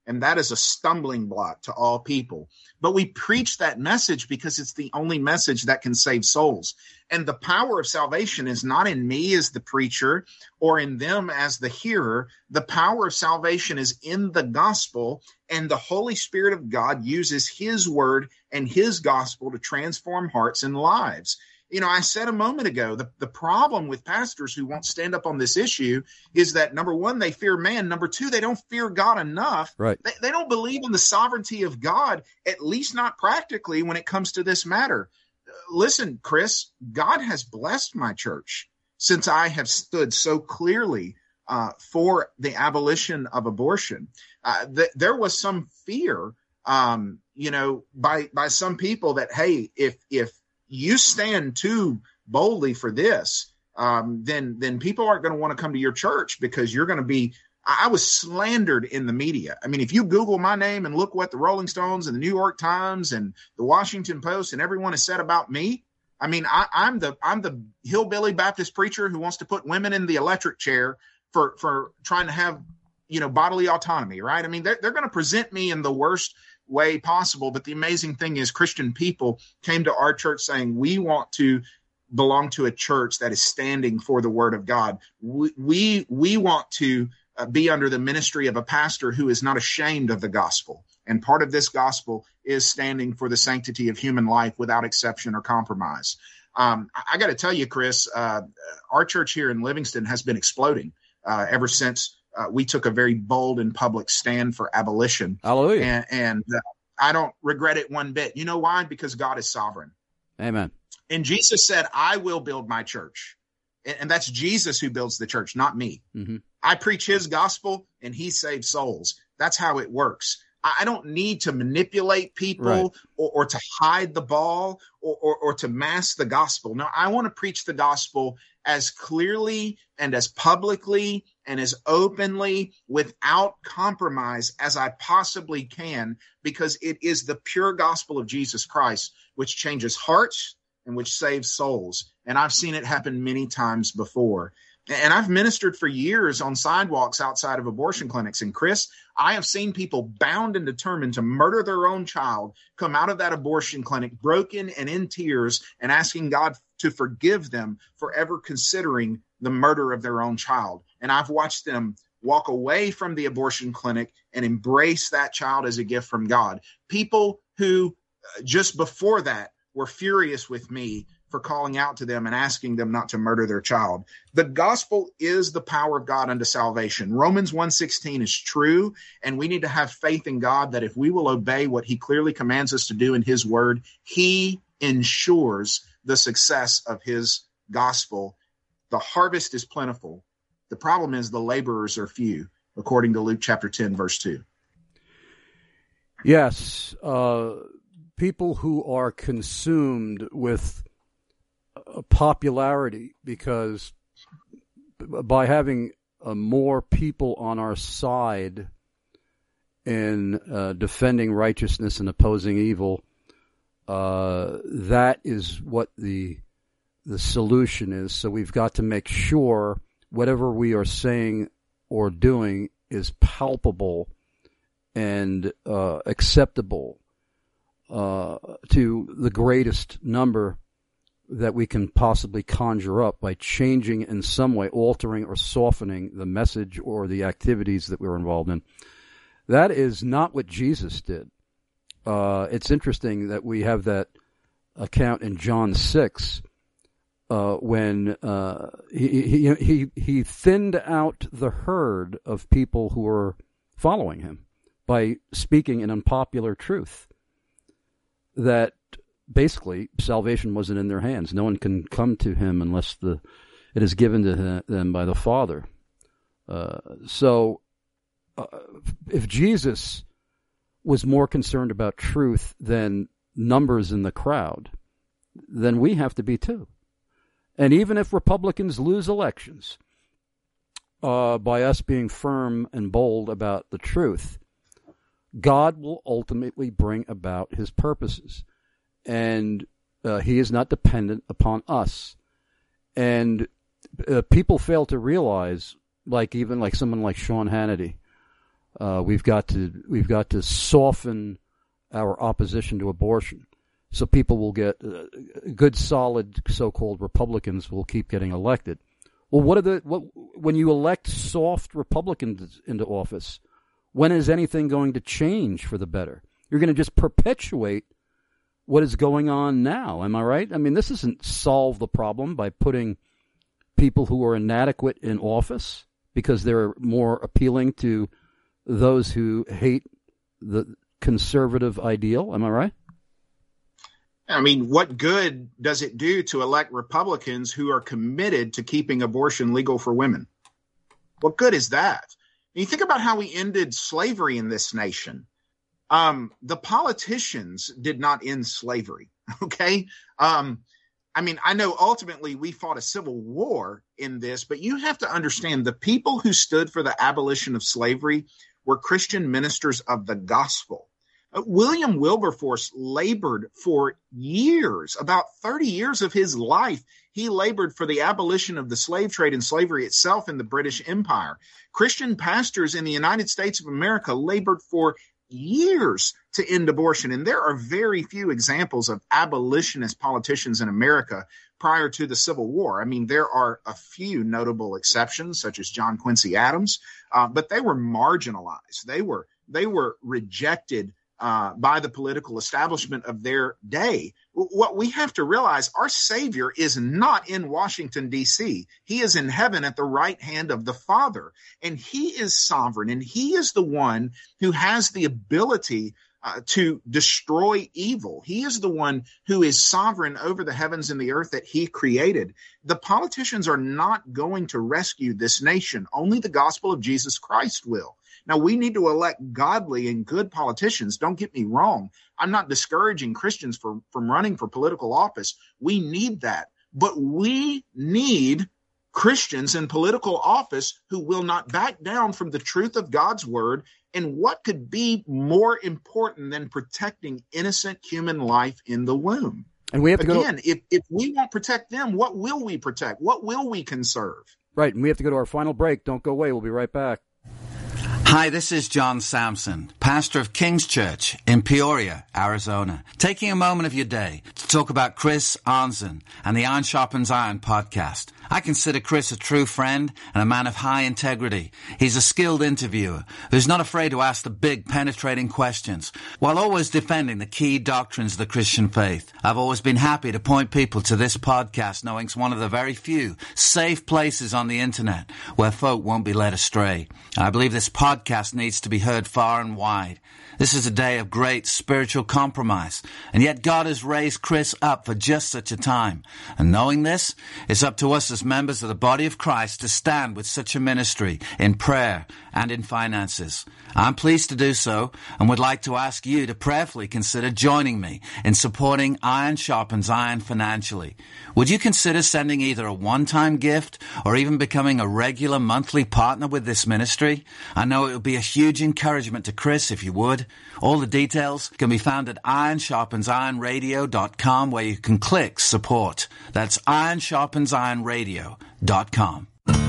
and that is a stumbling block to all people. But we preach that message because it's the only message that can save souls. And the power of salvation is not in me as the preacher or in them as the hearer. The power of salvation is in the gospel, and the Holy Spirit of God uses his word and his gospel to transform hearts and lives. You know, I said a moment ago, the, the problem with pastors who won't stand up on this issue is that, number one, they fear man. Number two, they don't fear God enough. Right. They, they don't believe in the sovereignty of God, at least not practically when it comes to this matter. Listen, Chris, God has blessed my church since I have stood so clearly uh, for the abolition of abortion. Uh, th- there was some fear, um, you know, by by some people that, hey, if if you stand too boldly for this, um, then then people aren't going to want to come to your church because you're going to be. I was slandered in the media. I mean, if you Google my name and look what the Rolling Stones and the New York Times and the Washington Post and everyone has said about me, I mean, I, I'm the I'm the hillbilly Baptist preacher who wants to put women in the electric chair for for trying to have, you know, bodily autonomy, right? I mean, they're, they're going to present me in the worst way possible. But the amazing thing is Christian people came to our church saying, we want to belong to a church that is standing for the word of God. We we, we want to uh, be under the ministry of a pastor who is not ashamed of the gospel. And part of this gospel is standing for the sanctity of human life without exception or compromise. Um, I, I got to tell you, Chris, uh, our church here in Livingston has been exploding uh, ever since Uh, we took a very bold and public stand for abolition. Hallelujah. And, and uh, I don't regret it one bit. You know why? Because God is sovereign. Amen. And Jesus said, I will build my church. And, and that's Jesus who builds the church, not me. Mm-hmm. I preach his gospel and he saves souls. That's how it works. I, I don't need to manipulate people Right. or, or to hide the ball or, or, or to mask the gospel. No, I want to preach the gospel as clearly and as publicly and as openly without compromise as I possibly can, because it is the pure gospel of Jesus Christ which changes hearts and which saves souls. And I've seen it happen many times before. And I've ministered for years on sidewalks outside of abortion clinics. And Chris, I have seen people bound and determined to murder their own child come out of that abortion clinic broken and in tears and asking God to forgive them for ever considering the murder of their own child. And I've watched them walk away from the abortion clinic and embrace that child as a gift from God. People who uh, just before that were furious with me for calling out to them and asking them not to murder their child. The gospel is the power of God unto salvation. Romans one sixteen is true, and we need to have faith in God that if we will obey what he clearly commands us to do in his word, he ensures the success of his gospel. The harvest is plentiful. The problem is the laborers are few, according to Luke chapter ten, verse two. Yes, uh, people who are consumed with popularity, because by having uh, more people on our side in uh, defending righteousness and opposing evil, uh, that is what the the solution is. So we've got to make sure whatever we are saying or doing is palpable and uh, acceptable uh, to the greatest number that we can possibly conjure up by changing in some way, altering or softening the message or the activities that we're involved in. That is not what Jesus did. Uh, it's interesting that we have that account in John six uh, when uh, he, he he he thinned out the herd of people who were following him by speaking an unpopular truth that basically salvation wasn't in their hands. No one can come to him unless the it is given to them by the Father. Uh, so uh, if Jesus was more concerned about truth than numbers in the crowd, then we have to be too. And even if Republicans lose elections uh, by us being firm and bold about the truth, God will ultimately bring about his purposes. And uh, he is not dependent upon us. And uh, people fail to realize, like even like someone like Sean Hannity, Uh, we've got to we've got to soften our opposition to abortion, so people will get uh, good, solid, so-called Republicans will keep getting elected. Well, what are the what when you elect soft Republicans into office? When is anything going to change for the better? You're going to just perpetuate what is going on now. Am I right? I mean, this doesn't solve the problem by putting people who are inadequate in office because they're more appealing to those who hate the conservative ideal. Am I right? I mean, what good does it do to elect Republicans who are committed to keeping abortion legal for women? What good is that? And you think about how we ended slavery in this nation. Um, the politicians did not end slavery, okay? Um, I mean, I know ultimately we fought a civil war in this, but you have to understand the people who stood for the abolition of slavery were Christian ministers of the gospel. Uh, William Wilberforce labored for years, about thirty years of his life. He labored for the abolition of the slave trade and slavery itself in the British Empire. Christian pastors in the United States of America labored for years to end abortion. And there are very few examples of abolitionist politicians in America prior to the Civil War. I mean, there are a few notable exceptions, such as John Quincy Adams, uh, but they were marginalized. They were they were rejected uh, by the political establishment of their day. What we have to realize, our Savior is not in Washington, D C. He is in heaven at the right hand of the Father, and he is sovereign, and he is the one who has the ability uh, to destroy evil. He is the one who is sovereign over the heavens and the earth that he created. The politicians are not going to rescue this nation. Only the gospel of Jesus Christ will. Now, we need to elect godly and good politicians. Don't get me wrong. I'm not discouraging Christians for, from running for political office. We need that. But we need Christians in political office who will not back down from the truth of God's word. And what could be more important than protecting innocent human life in the womb? And we have to Again, go to... if, if we won't protect them, what will we protect? What will we conserve? Right, and we have to go to our final break. Don't go away. We'll be right back. Hi, this is John Sampson, pastor of King's Church in Peoria, Arizona, taking a moment of your day to talk about Chris Arnzen and the Iron Sharpens Iron podcast. I consider Chris a true friend and a man of high integrity. He's a skilled interviewer who's not afraid to ask the big, penetrating questions while always defending the key doctrines of the Christian faith. I've always been happy to point people to this podcast, knowing it's one of the very few safe places on the internet where folk won't be led astray. I believe this podcast needs to be heard far and wide. This is a day of great spiritual compromise, and yet God has raised Chris up for just such a time. And knowing this, it's up to us as members of the body of Christ to stand with such a ministry in prayer and in finances. I'm pleased to do so and would like to ask you to prayerfully consider joining me in supporting Iron Sharpens Iron financially. Would you consider sending either a one-time gift or even becoming a regular monthly partner with this ministry? I know it would be a huge encouragement to Chris if you would. All the details can be found at iron sharpens iron radio dot com, where you can click support. That's iron sharpens iron radio dot com.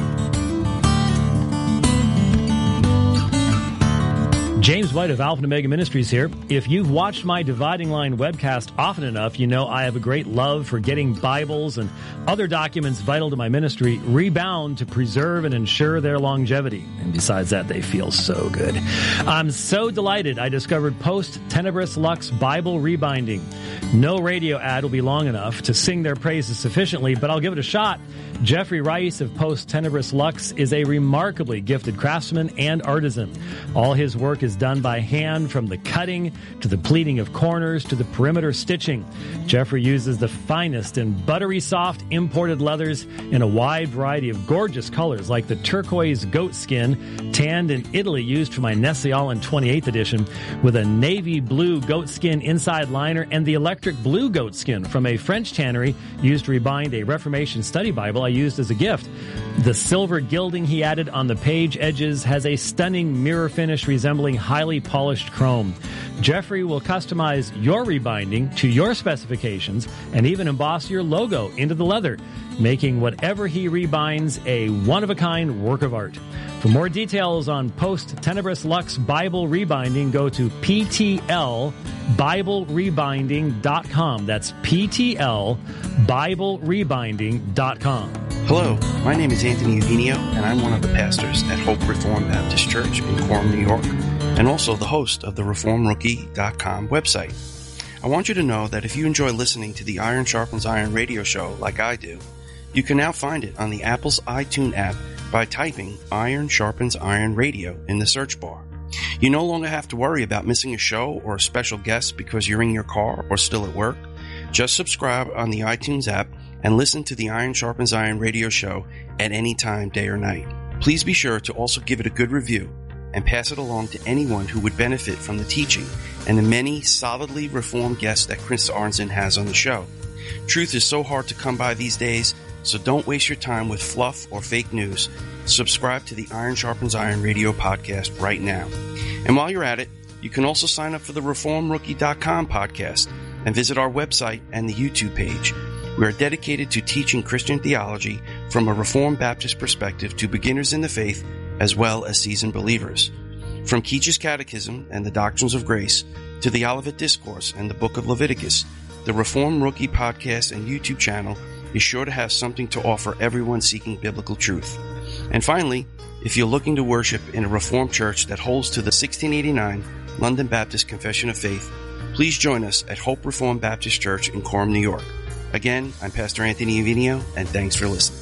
James White of Alpha and Omega Ministries here. If you've watched my Dividing Line webcast often enough, you know I have a great love for getting Bibles and other documents vital to my ministry rebound to preserve and ensure their longevity. And besides that, they feel so good. I'm so delighted I discovered Post Tenebris Lux Bible Rebinding. No radio ad will be long enough to sing their praises sufficiently, but I'll give it a shot. Jeffrey Rice of Post Tenebris Lux is a remarkably gifted craftsman and artisan. All his work is done by hand, from the cutting to the pleating of corners to the perimeter stitching. Jeffrey uses the finest and buttery soft imported leathers in a wide variety of gorgeous colors, like the turquoise goat skin tanned in Italy used for my Nestle Allen twenty-eighth edition, with a navy blue goat skin inside liner, and the electric blue goat skin from a French tannery used to rebind a Reformation study Bible I used as a gift. The silver gilding he added on the page edges has a stunning mirror finish resembling highly polished chrome. Jeffrey will customize your rebinding to your specifications and even emboss your logo into the leather, making whatever he rebinds a one-of-a-kind work of art. For more details on Post Tenebris Lux Bible Rebinding, go to P T L Bible Rebinding dot com. That's P T L Bible Rebinding dot com. Hello, my name is Anthony Eugenio, and I'm one of the pastors at Hope Reformed Baptist Church in Quorum, New York, and also the host of the Reform Rookie dot com website. I want you to know that if you enjoy listening to the Iron Sharpens Iron radio show like I do, you can now find it on the Apple's iTunes app by typing Iron Sharpens Iron Radio in the search bar. You no longer have to worry about missing a show or a special guest because you're in your car or still at work. Just subscribe on the iTunes app and listen to the Iron Sharpens Iron radio show at any time, day or night. Please be sure to also give it a good review and pass it along to anyone who would benefit from the teaching and the many solidly reformed guests that Chris Arnzen has on the show. Truth is so hard to come by these days, so don't waste your time with fluff or fake news. Subscribe to the Iron Sharpens Iron radio podcast right now. And while you're at it, you can also sign up for the Reform Rookie dot com podcast and visit our website and the YouTube page. We are dedicated to teaching Christian theology from a Reformed Baptist perspective to beginners in the faith as well as seasoned believers. From Keach's Catechism and the Doctrines of Grace to the Olivet Discourse and the Book of Leviticus, the Reform Rookie podcast and YouTube channel is sure to have something to offer everyone seeking biblical truth. And finally, if you're looking to worship in a Reformed church that holds to the sixteen eighty-nine London Baptist Confession of Faith, please join us at Hope Reformed Baptist Church in Quorum, New York. Again, I'm Pastor Anthony Eugenio, and thanks for listening.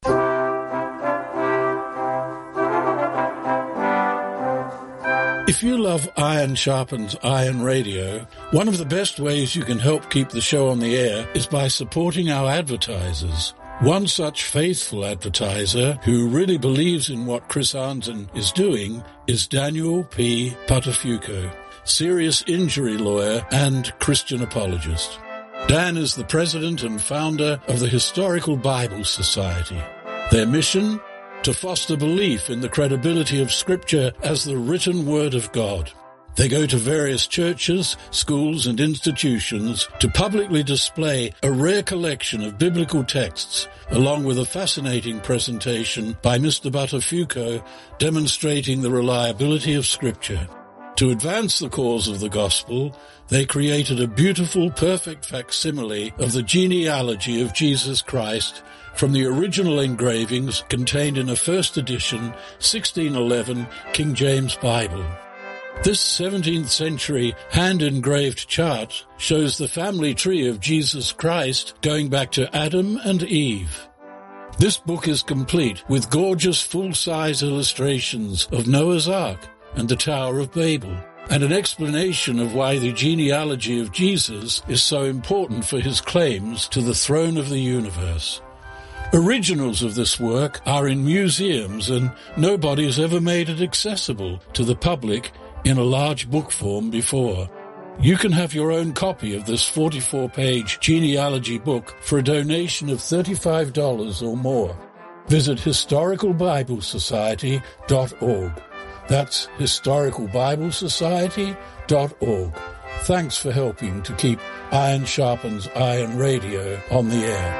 If you love Iron Sharpens Iron Radio, one of the best ways you can help keep the show on the air is by supporting our advertisers. One such faithful advertiser who really believes in what Chris Arnzen is doing is Daniel P. Patafuco, serious injury lawyer and Christian apologist. Dan is the president and founder of the Historical Bible Society. Their mission? To foster belief in the credibility of Scripture as the written Word of God. They go to various churches, schools, and institutions to publicly display a rare collection of biblical texts, along with a fascinating presentation by Mister Buttafuoco demonstrating the reliability of Scripture. To advance the cause of the gospel, they created a beautiful, perfect facsimile of the genealogy of Jesus Christ from the original engravings contained in a first edition sixteen eleven King James Bible. This seventeenth century hand-engraved chart shows the family tree of Jesus Christ going back to Adam and Eve. This book is complete with gorgeous full-size illustrations of Noah's Ark and the Tower of Babel, and an explanation of why the genealogy of Jesus is so important for his claims to the throne of the universe. Originals of this work are in museums, and nobody has ever made it accessible to the public in a large book form before. You can have your own copy of this forty-four page genealogy book for a donation of thirty-five dollars or more. Visit historical bible society dot org. That's historical bible society dot org. Thanks for helping to keep Iron Sharpens Iron Radio on the air.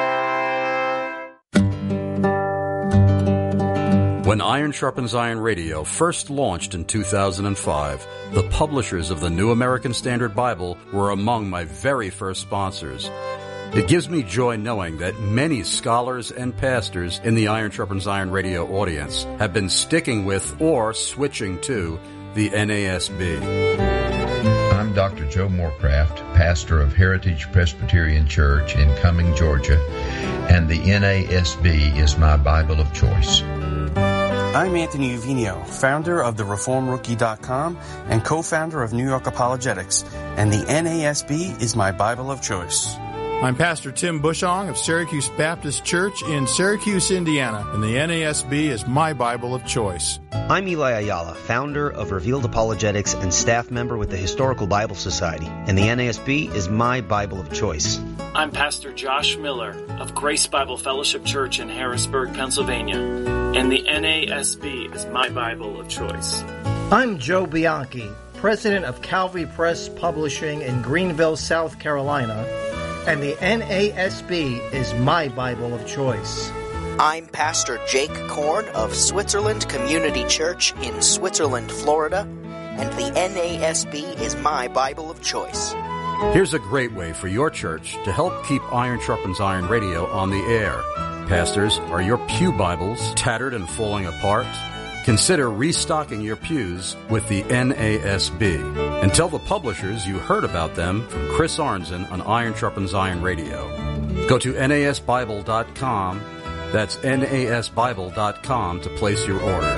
When Iron Sharpens Iron Radio first launched in two thousand five, the publishers of the New American Standard Bible were among my very first sponsors. It gives me joy knowing that many scholars and pastors in the Iron Sharpens Iron Radio audience have been sticking with or switching to the N A S B. I'm Doctor Joe Morecraft, pastor of Heritage Presbyterian Church in Cumming, Georgia, and the N A S B is my Bible of choice. I'm Anthony Eugenio, founder of the Reform Rookie dot com and co-founder of New York Apologetics, and the N A S B is my Bible of choice. I'm Pastor Tim Bushong of Syracuse Baptist Church in Syracuse, Indiana, and the N A S B is my Bible of choice. I'm Eli Ayala, founder of Revealed Apologetics and staff member with the Historical Bible Society, and the N A S B is my Bible of choice. I'm Pastor Josh Miller of Grace Bible Fellowship Church in Harrisburg, Pennsylvania, and the N A S B is my Bible of choice. I'm Joe Bianchi, president of Calvary Press Publishing in Greenville, South Carolina, and the N A S B is my Bible of choice. I'm Pastor Jake Korn of Switzerland Community Church in Switzerland, Florida, and the N A S B is my Bible of choice. Here's a great way for your church to help keep Iron Sharpens Iron Radio on the air. Pastors, are your pew Bibles tattered and falling apart? Consider restocking your pews with the N A S B. And tell the publishers you heard about them from Chris Arnzen on Iron Sharpens Iron Radio. Go to N A S Bible dot com. That's N A S Bible dot com to place your order.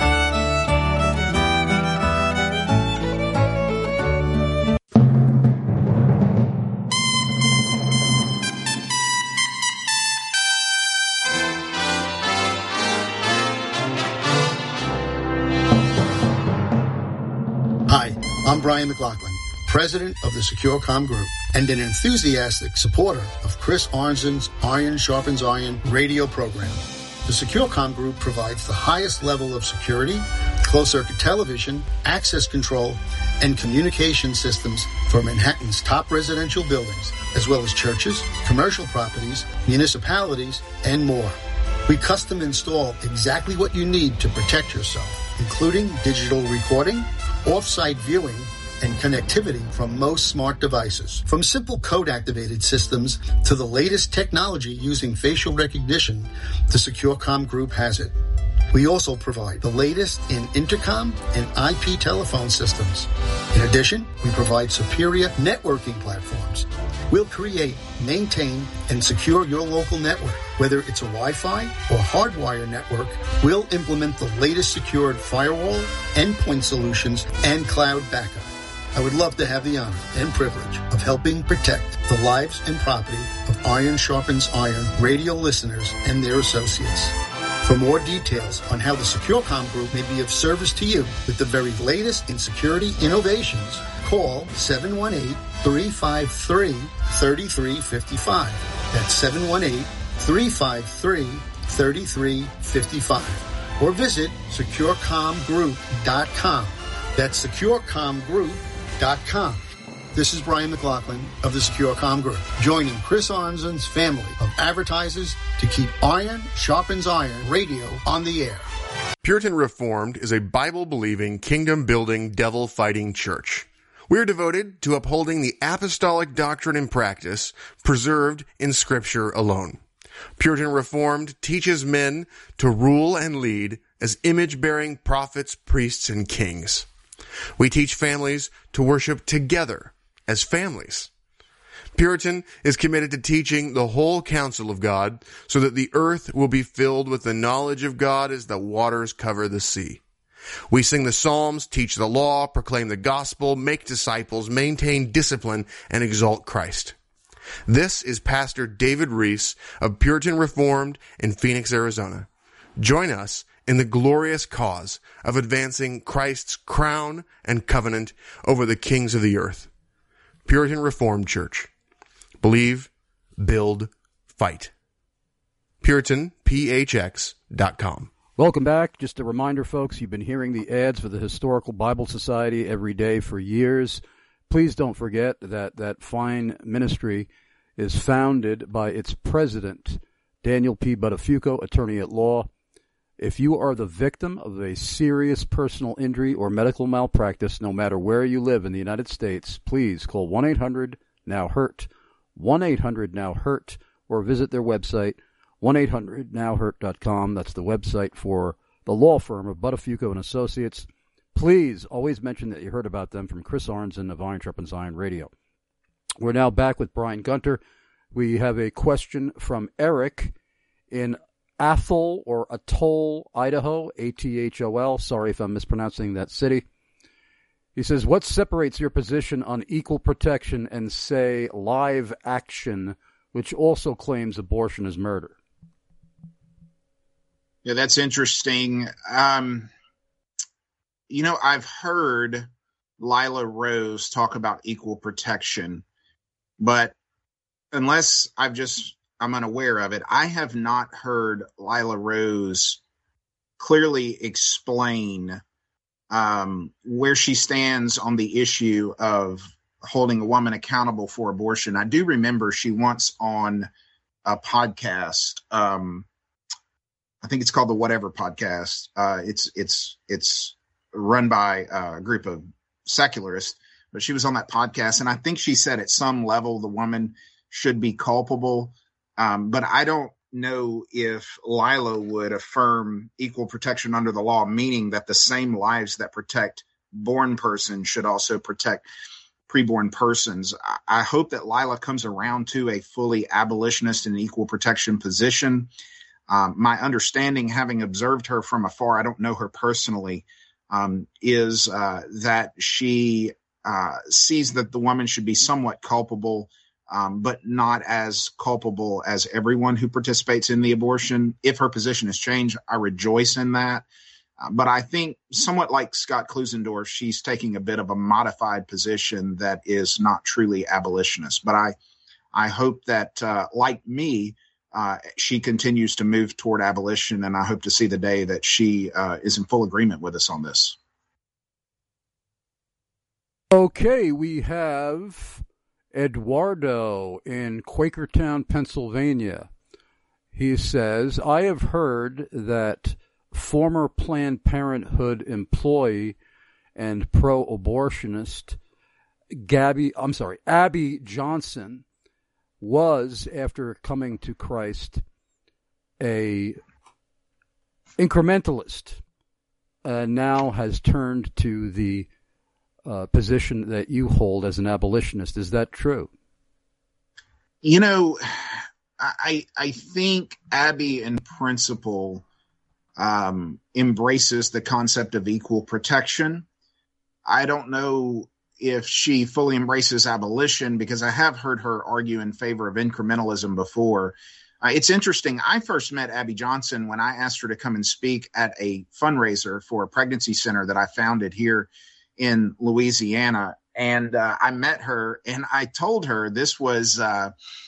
Hi, I'm Brian McLaughlin, president of the SecureCom Group and an enthusiastic supporter of Chris Arnzen's Iron Sharpens Iron radio program. The SecureCom Group provides the highest level of security, closed-circuit television, access control, and communication systems for Manhattan's top residential buildings, as well as churches, commercial properties, municipalities, and more. We custom install exactly what you need to protect yourself, including digital recording, off-site viewing, and connectivity from most smart devices. From simple code-activated systems to the latest technology using facial recognition, the SecureCom Group has it. We also provide the latest in intercom and I P telephone systems. In addition, we provide superior networking platforms. We'll create, maintain, and secure your local network. Whether it's a Wi-Fi or hardwire network, we'll implement the latest secured firewall, endpoint solutions, and cloud backup. I would love to have the honor and privilege of helping protect the lives and property of Iron Sharpens Iron radio listeners and their associates. For more details on how the SecureCom Group may be of service to you with the very latest in security innovations, call seven one eight, three five three, three three five five. That's seven one eight, three five three, three three five five. Or visit secure com group dot com. That's secure com group dot com. This is Brian McLaughlin of the SecureCom Group, joining Chris Arnzen's family of advertisers to keep Iron Sharpens Iron radio on the air. Puritan Reformed is a Bible-believing, kingdom-building, devil-fighting church. We are devoted to upholding the apostolic doctrine and practice preserved in Scripture alone. Puritan Reformed teaches men to rule and lead as image-bearing prophets, priests, and kings. We teach families to worship together as families. Puritan is committed to teaching the whole counsel of God so that the earth will be filled with the knowledge of God as the waters cover the sea. We sing the Psalms, teach the law, proclaim the gospel, make disciples, maintain discipline, and exalt Christ. This is Pastor David Reese of Puritan Reformed in Phoenix, Arizona. Join us in the glorious cause of advancing Christ's crown and covenant over the kings of the earth. Puritan Reformed Church. Believe, build, fight. Puritan P H X dot com. Welcome back. Just a reminder, folks, you've been hearing the ads for the Historical Bible Society every day for years. Please don't forget that that fine ministry is founded by its president, Daniel P. Buttafuoco, attorney at law. If you are the victim of a serious personal injury or medical malpractice, no matter where you live in the United States, please call one eight hundred now hurt, one eight hundred now hurt, or visit their website, one eight hundred now hurt dot com. That's the website for the law firm of Buttafuoco and Associates. Please always mention that you heard about them from Chris Arnzen of Iron Sharpens Iron Radio. We're now back with Brian Gunter. We have a question from Eric in Athol or Atoll, Idaho, A T H O L. Sorry if I'm mispronouncing that city. He says, what separates your position on equal protection and, say, live action, which also claims abortion is murder? Yeah, that's interesting. Um, you know, I've heard Lila Rose talk about equal protection, but unless I've just... I'm unaware of it, I have not heard Lila Rose clearly explain um, where she stands on the issue of holding a woman accountable for abortion. I do remember she once on a podcast um, I think it's called the Whatever Podcast. Uh, it's it's it's run by a group of secularists, but she was on that podcast, and I think she said at some level the woman should be culpable. Um, but I don't know if Lila would affirm equal protection under the law, meaning that the same lives that protect born persons should also protect preborn persons. I, I hope that Lila comes around to a fully abolitionist and equal protection position. Um, my understanding, having observed her from afar, I don't know her personally, um, is uh, that she uh, sees that the woman should be somewhat culpable, um, but not as culpable as everyone who participates in the abortion. If her position has changed, I rejoice in that. Uh, but I think somewhat like Scott Klusendorf, she's taking a bit of a modified position that is not truly abolitionist. But I, I hope that, uh, like me, uh, she continues to move toward abolition, and I hope to see the day that she uh, is in full agreement with us on this. Okay, we have Eduardo in Quakertown, Pennsylvania. He says, I have heard that former Planned Parenthood employee and pro-abortionist Gabby, I'm sorry, Abby Johnson was, after coming to Christ, a incrementalist, uh, now has turned to the uh, position that you hold as an abolitionist. Is that true? You know, I I think Abby in principle um, embraces the concept of equal protection. I don't know if she fully embraces abolition, because I have heard her argue in favor of incrementalism before. Uh, it's interesting. I first met Abby Johnson when I asked her to come and speak at a fundraiser for a pregnancy center that I founded here in Louisiana. And uh, I met her and I told her this was uh,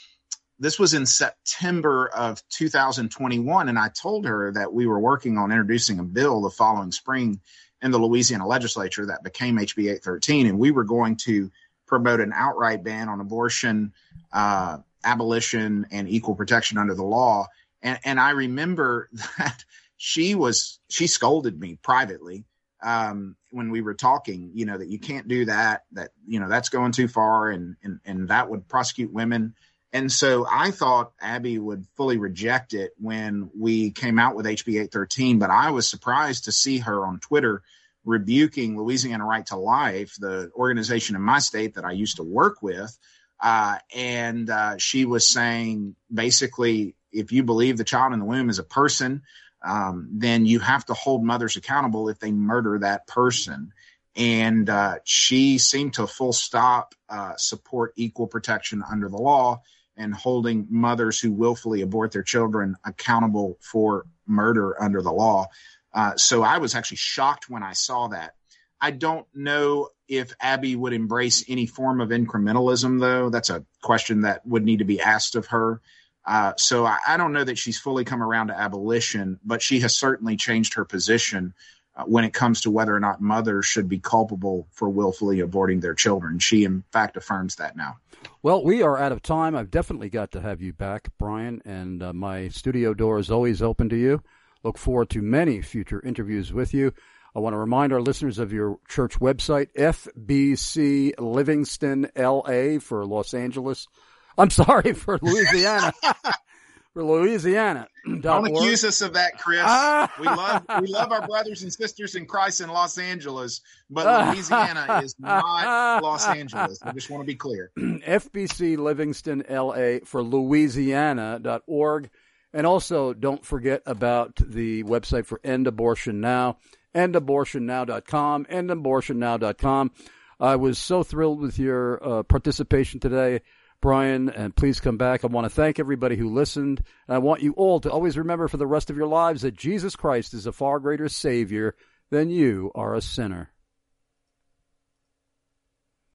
this was in September of two thousand twenty-one. And I told her that we were working on introducing a bill the following spring in the Louisiana legislature that became H B eight thirteen. And we were going to promote an outright ban on abortion, uh, abolition, and equal protection under the law. And, and I remember that she was, she scolded me privately um, when we were talking, you know, that you can't do that, that, you know, that's going too far, and, and, and that would prosecute women. And so I thought Abby would fully reject it when we came out with H B eight thirteen, but I was surprised to see her on Twitter rebuking Louisiana Right to Life, the organization in my state that I used to work with. Uh, and uh, she was saying, basically, if you believe the child in the womb is a person, um, then you have to hold mothers accountable if they murder that person. And uh, she seemed to full stop uh, support equal protection under the law and holding mothers who willfully abort their children accountable for murder under the law. Uh, so I was actually shocked when I saw that. I don't know if Abby would embrace any form of incrementalism, though. That's a question that would need to be asked of her. Uh, so I, I don't know that she's fully come around to abolition, but she has certainly changed her position uh, when it comes to whether or not mothers should be culpable for willfully aborting their children. She, in fact, affirms that now. Well, we are out of time. I've definitely got to have you back, Brian, and uh, my studio door is always open to you. Look forward to many future interviews with you. I want to remind our listeners of your church website, F B C Livingston L A for Los Angeles. I'm sorry, for Louisiana. For Louisiana. Don't accuse us of that, Chris. Ah. We love we love our brothers and sisters in Christ in Los Angeles, but Louisiana is not Los Angeles. I just want to be clear. F B C Livingston L A for Louisiana dot org. And also, don't forget about the website for End Abortion Now, end abortion now dot com, end abortion now dot com. I was so thrilled with your uh, participation today, Brian, and please come back. I want to thank everybody who listened. And I want you all to always remember for the rest of your lives that Jesus Christ is a far greater Savior than you are a sinner.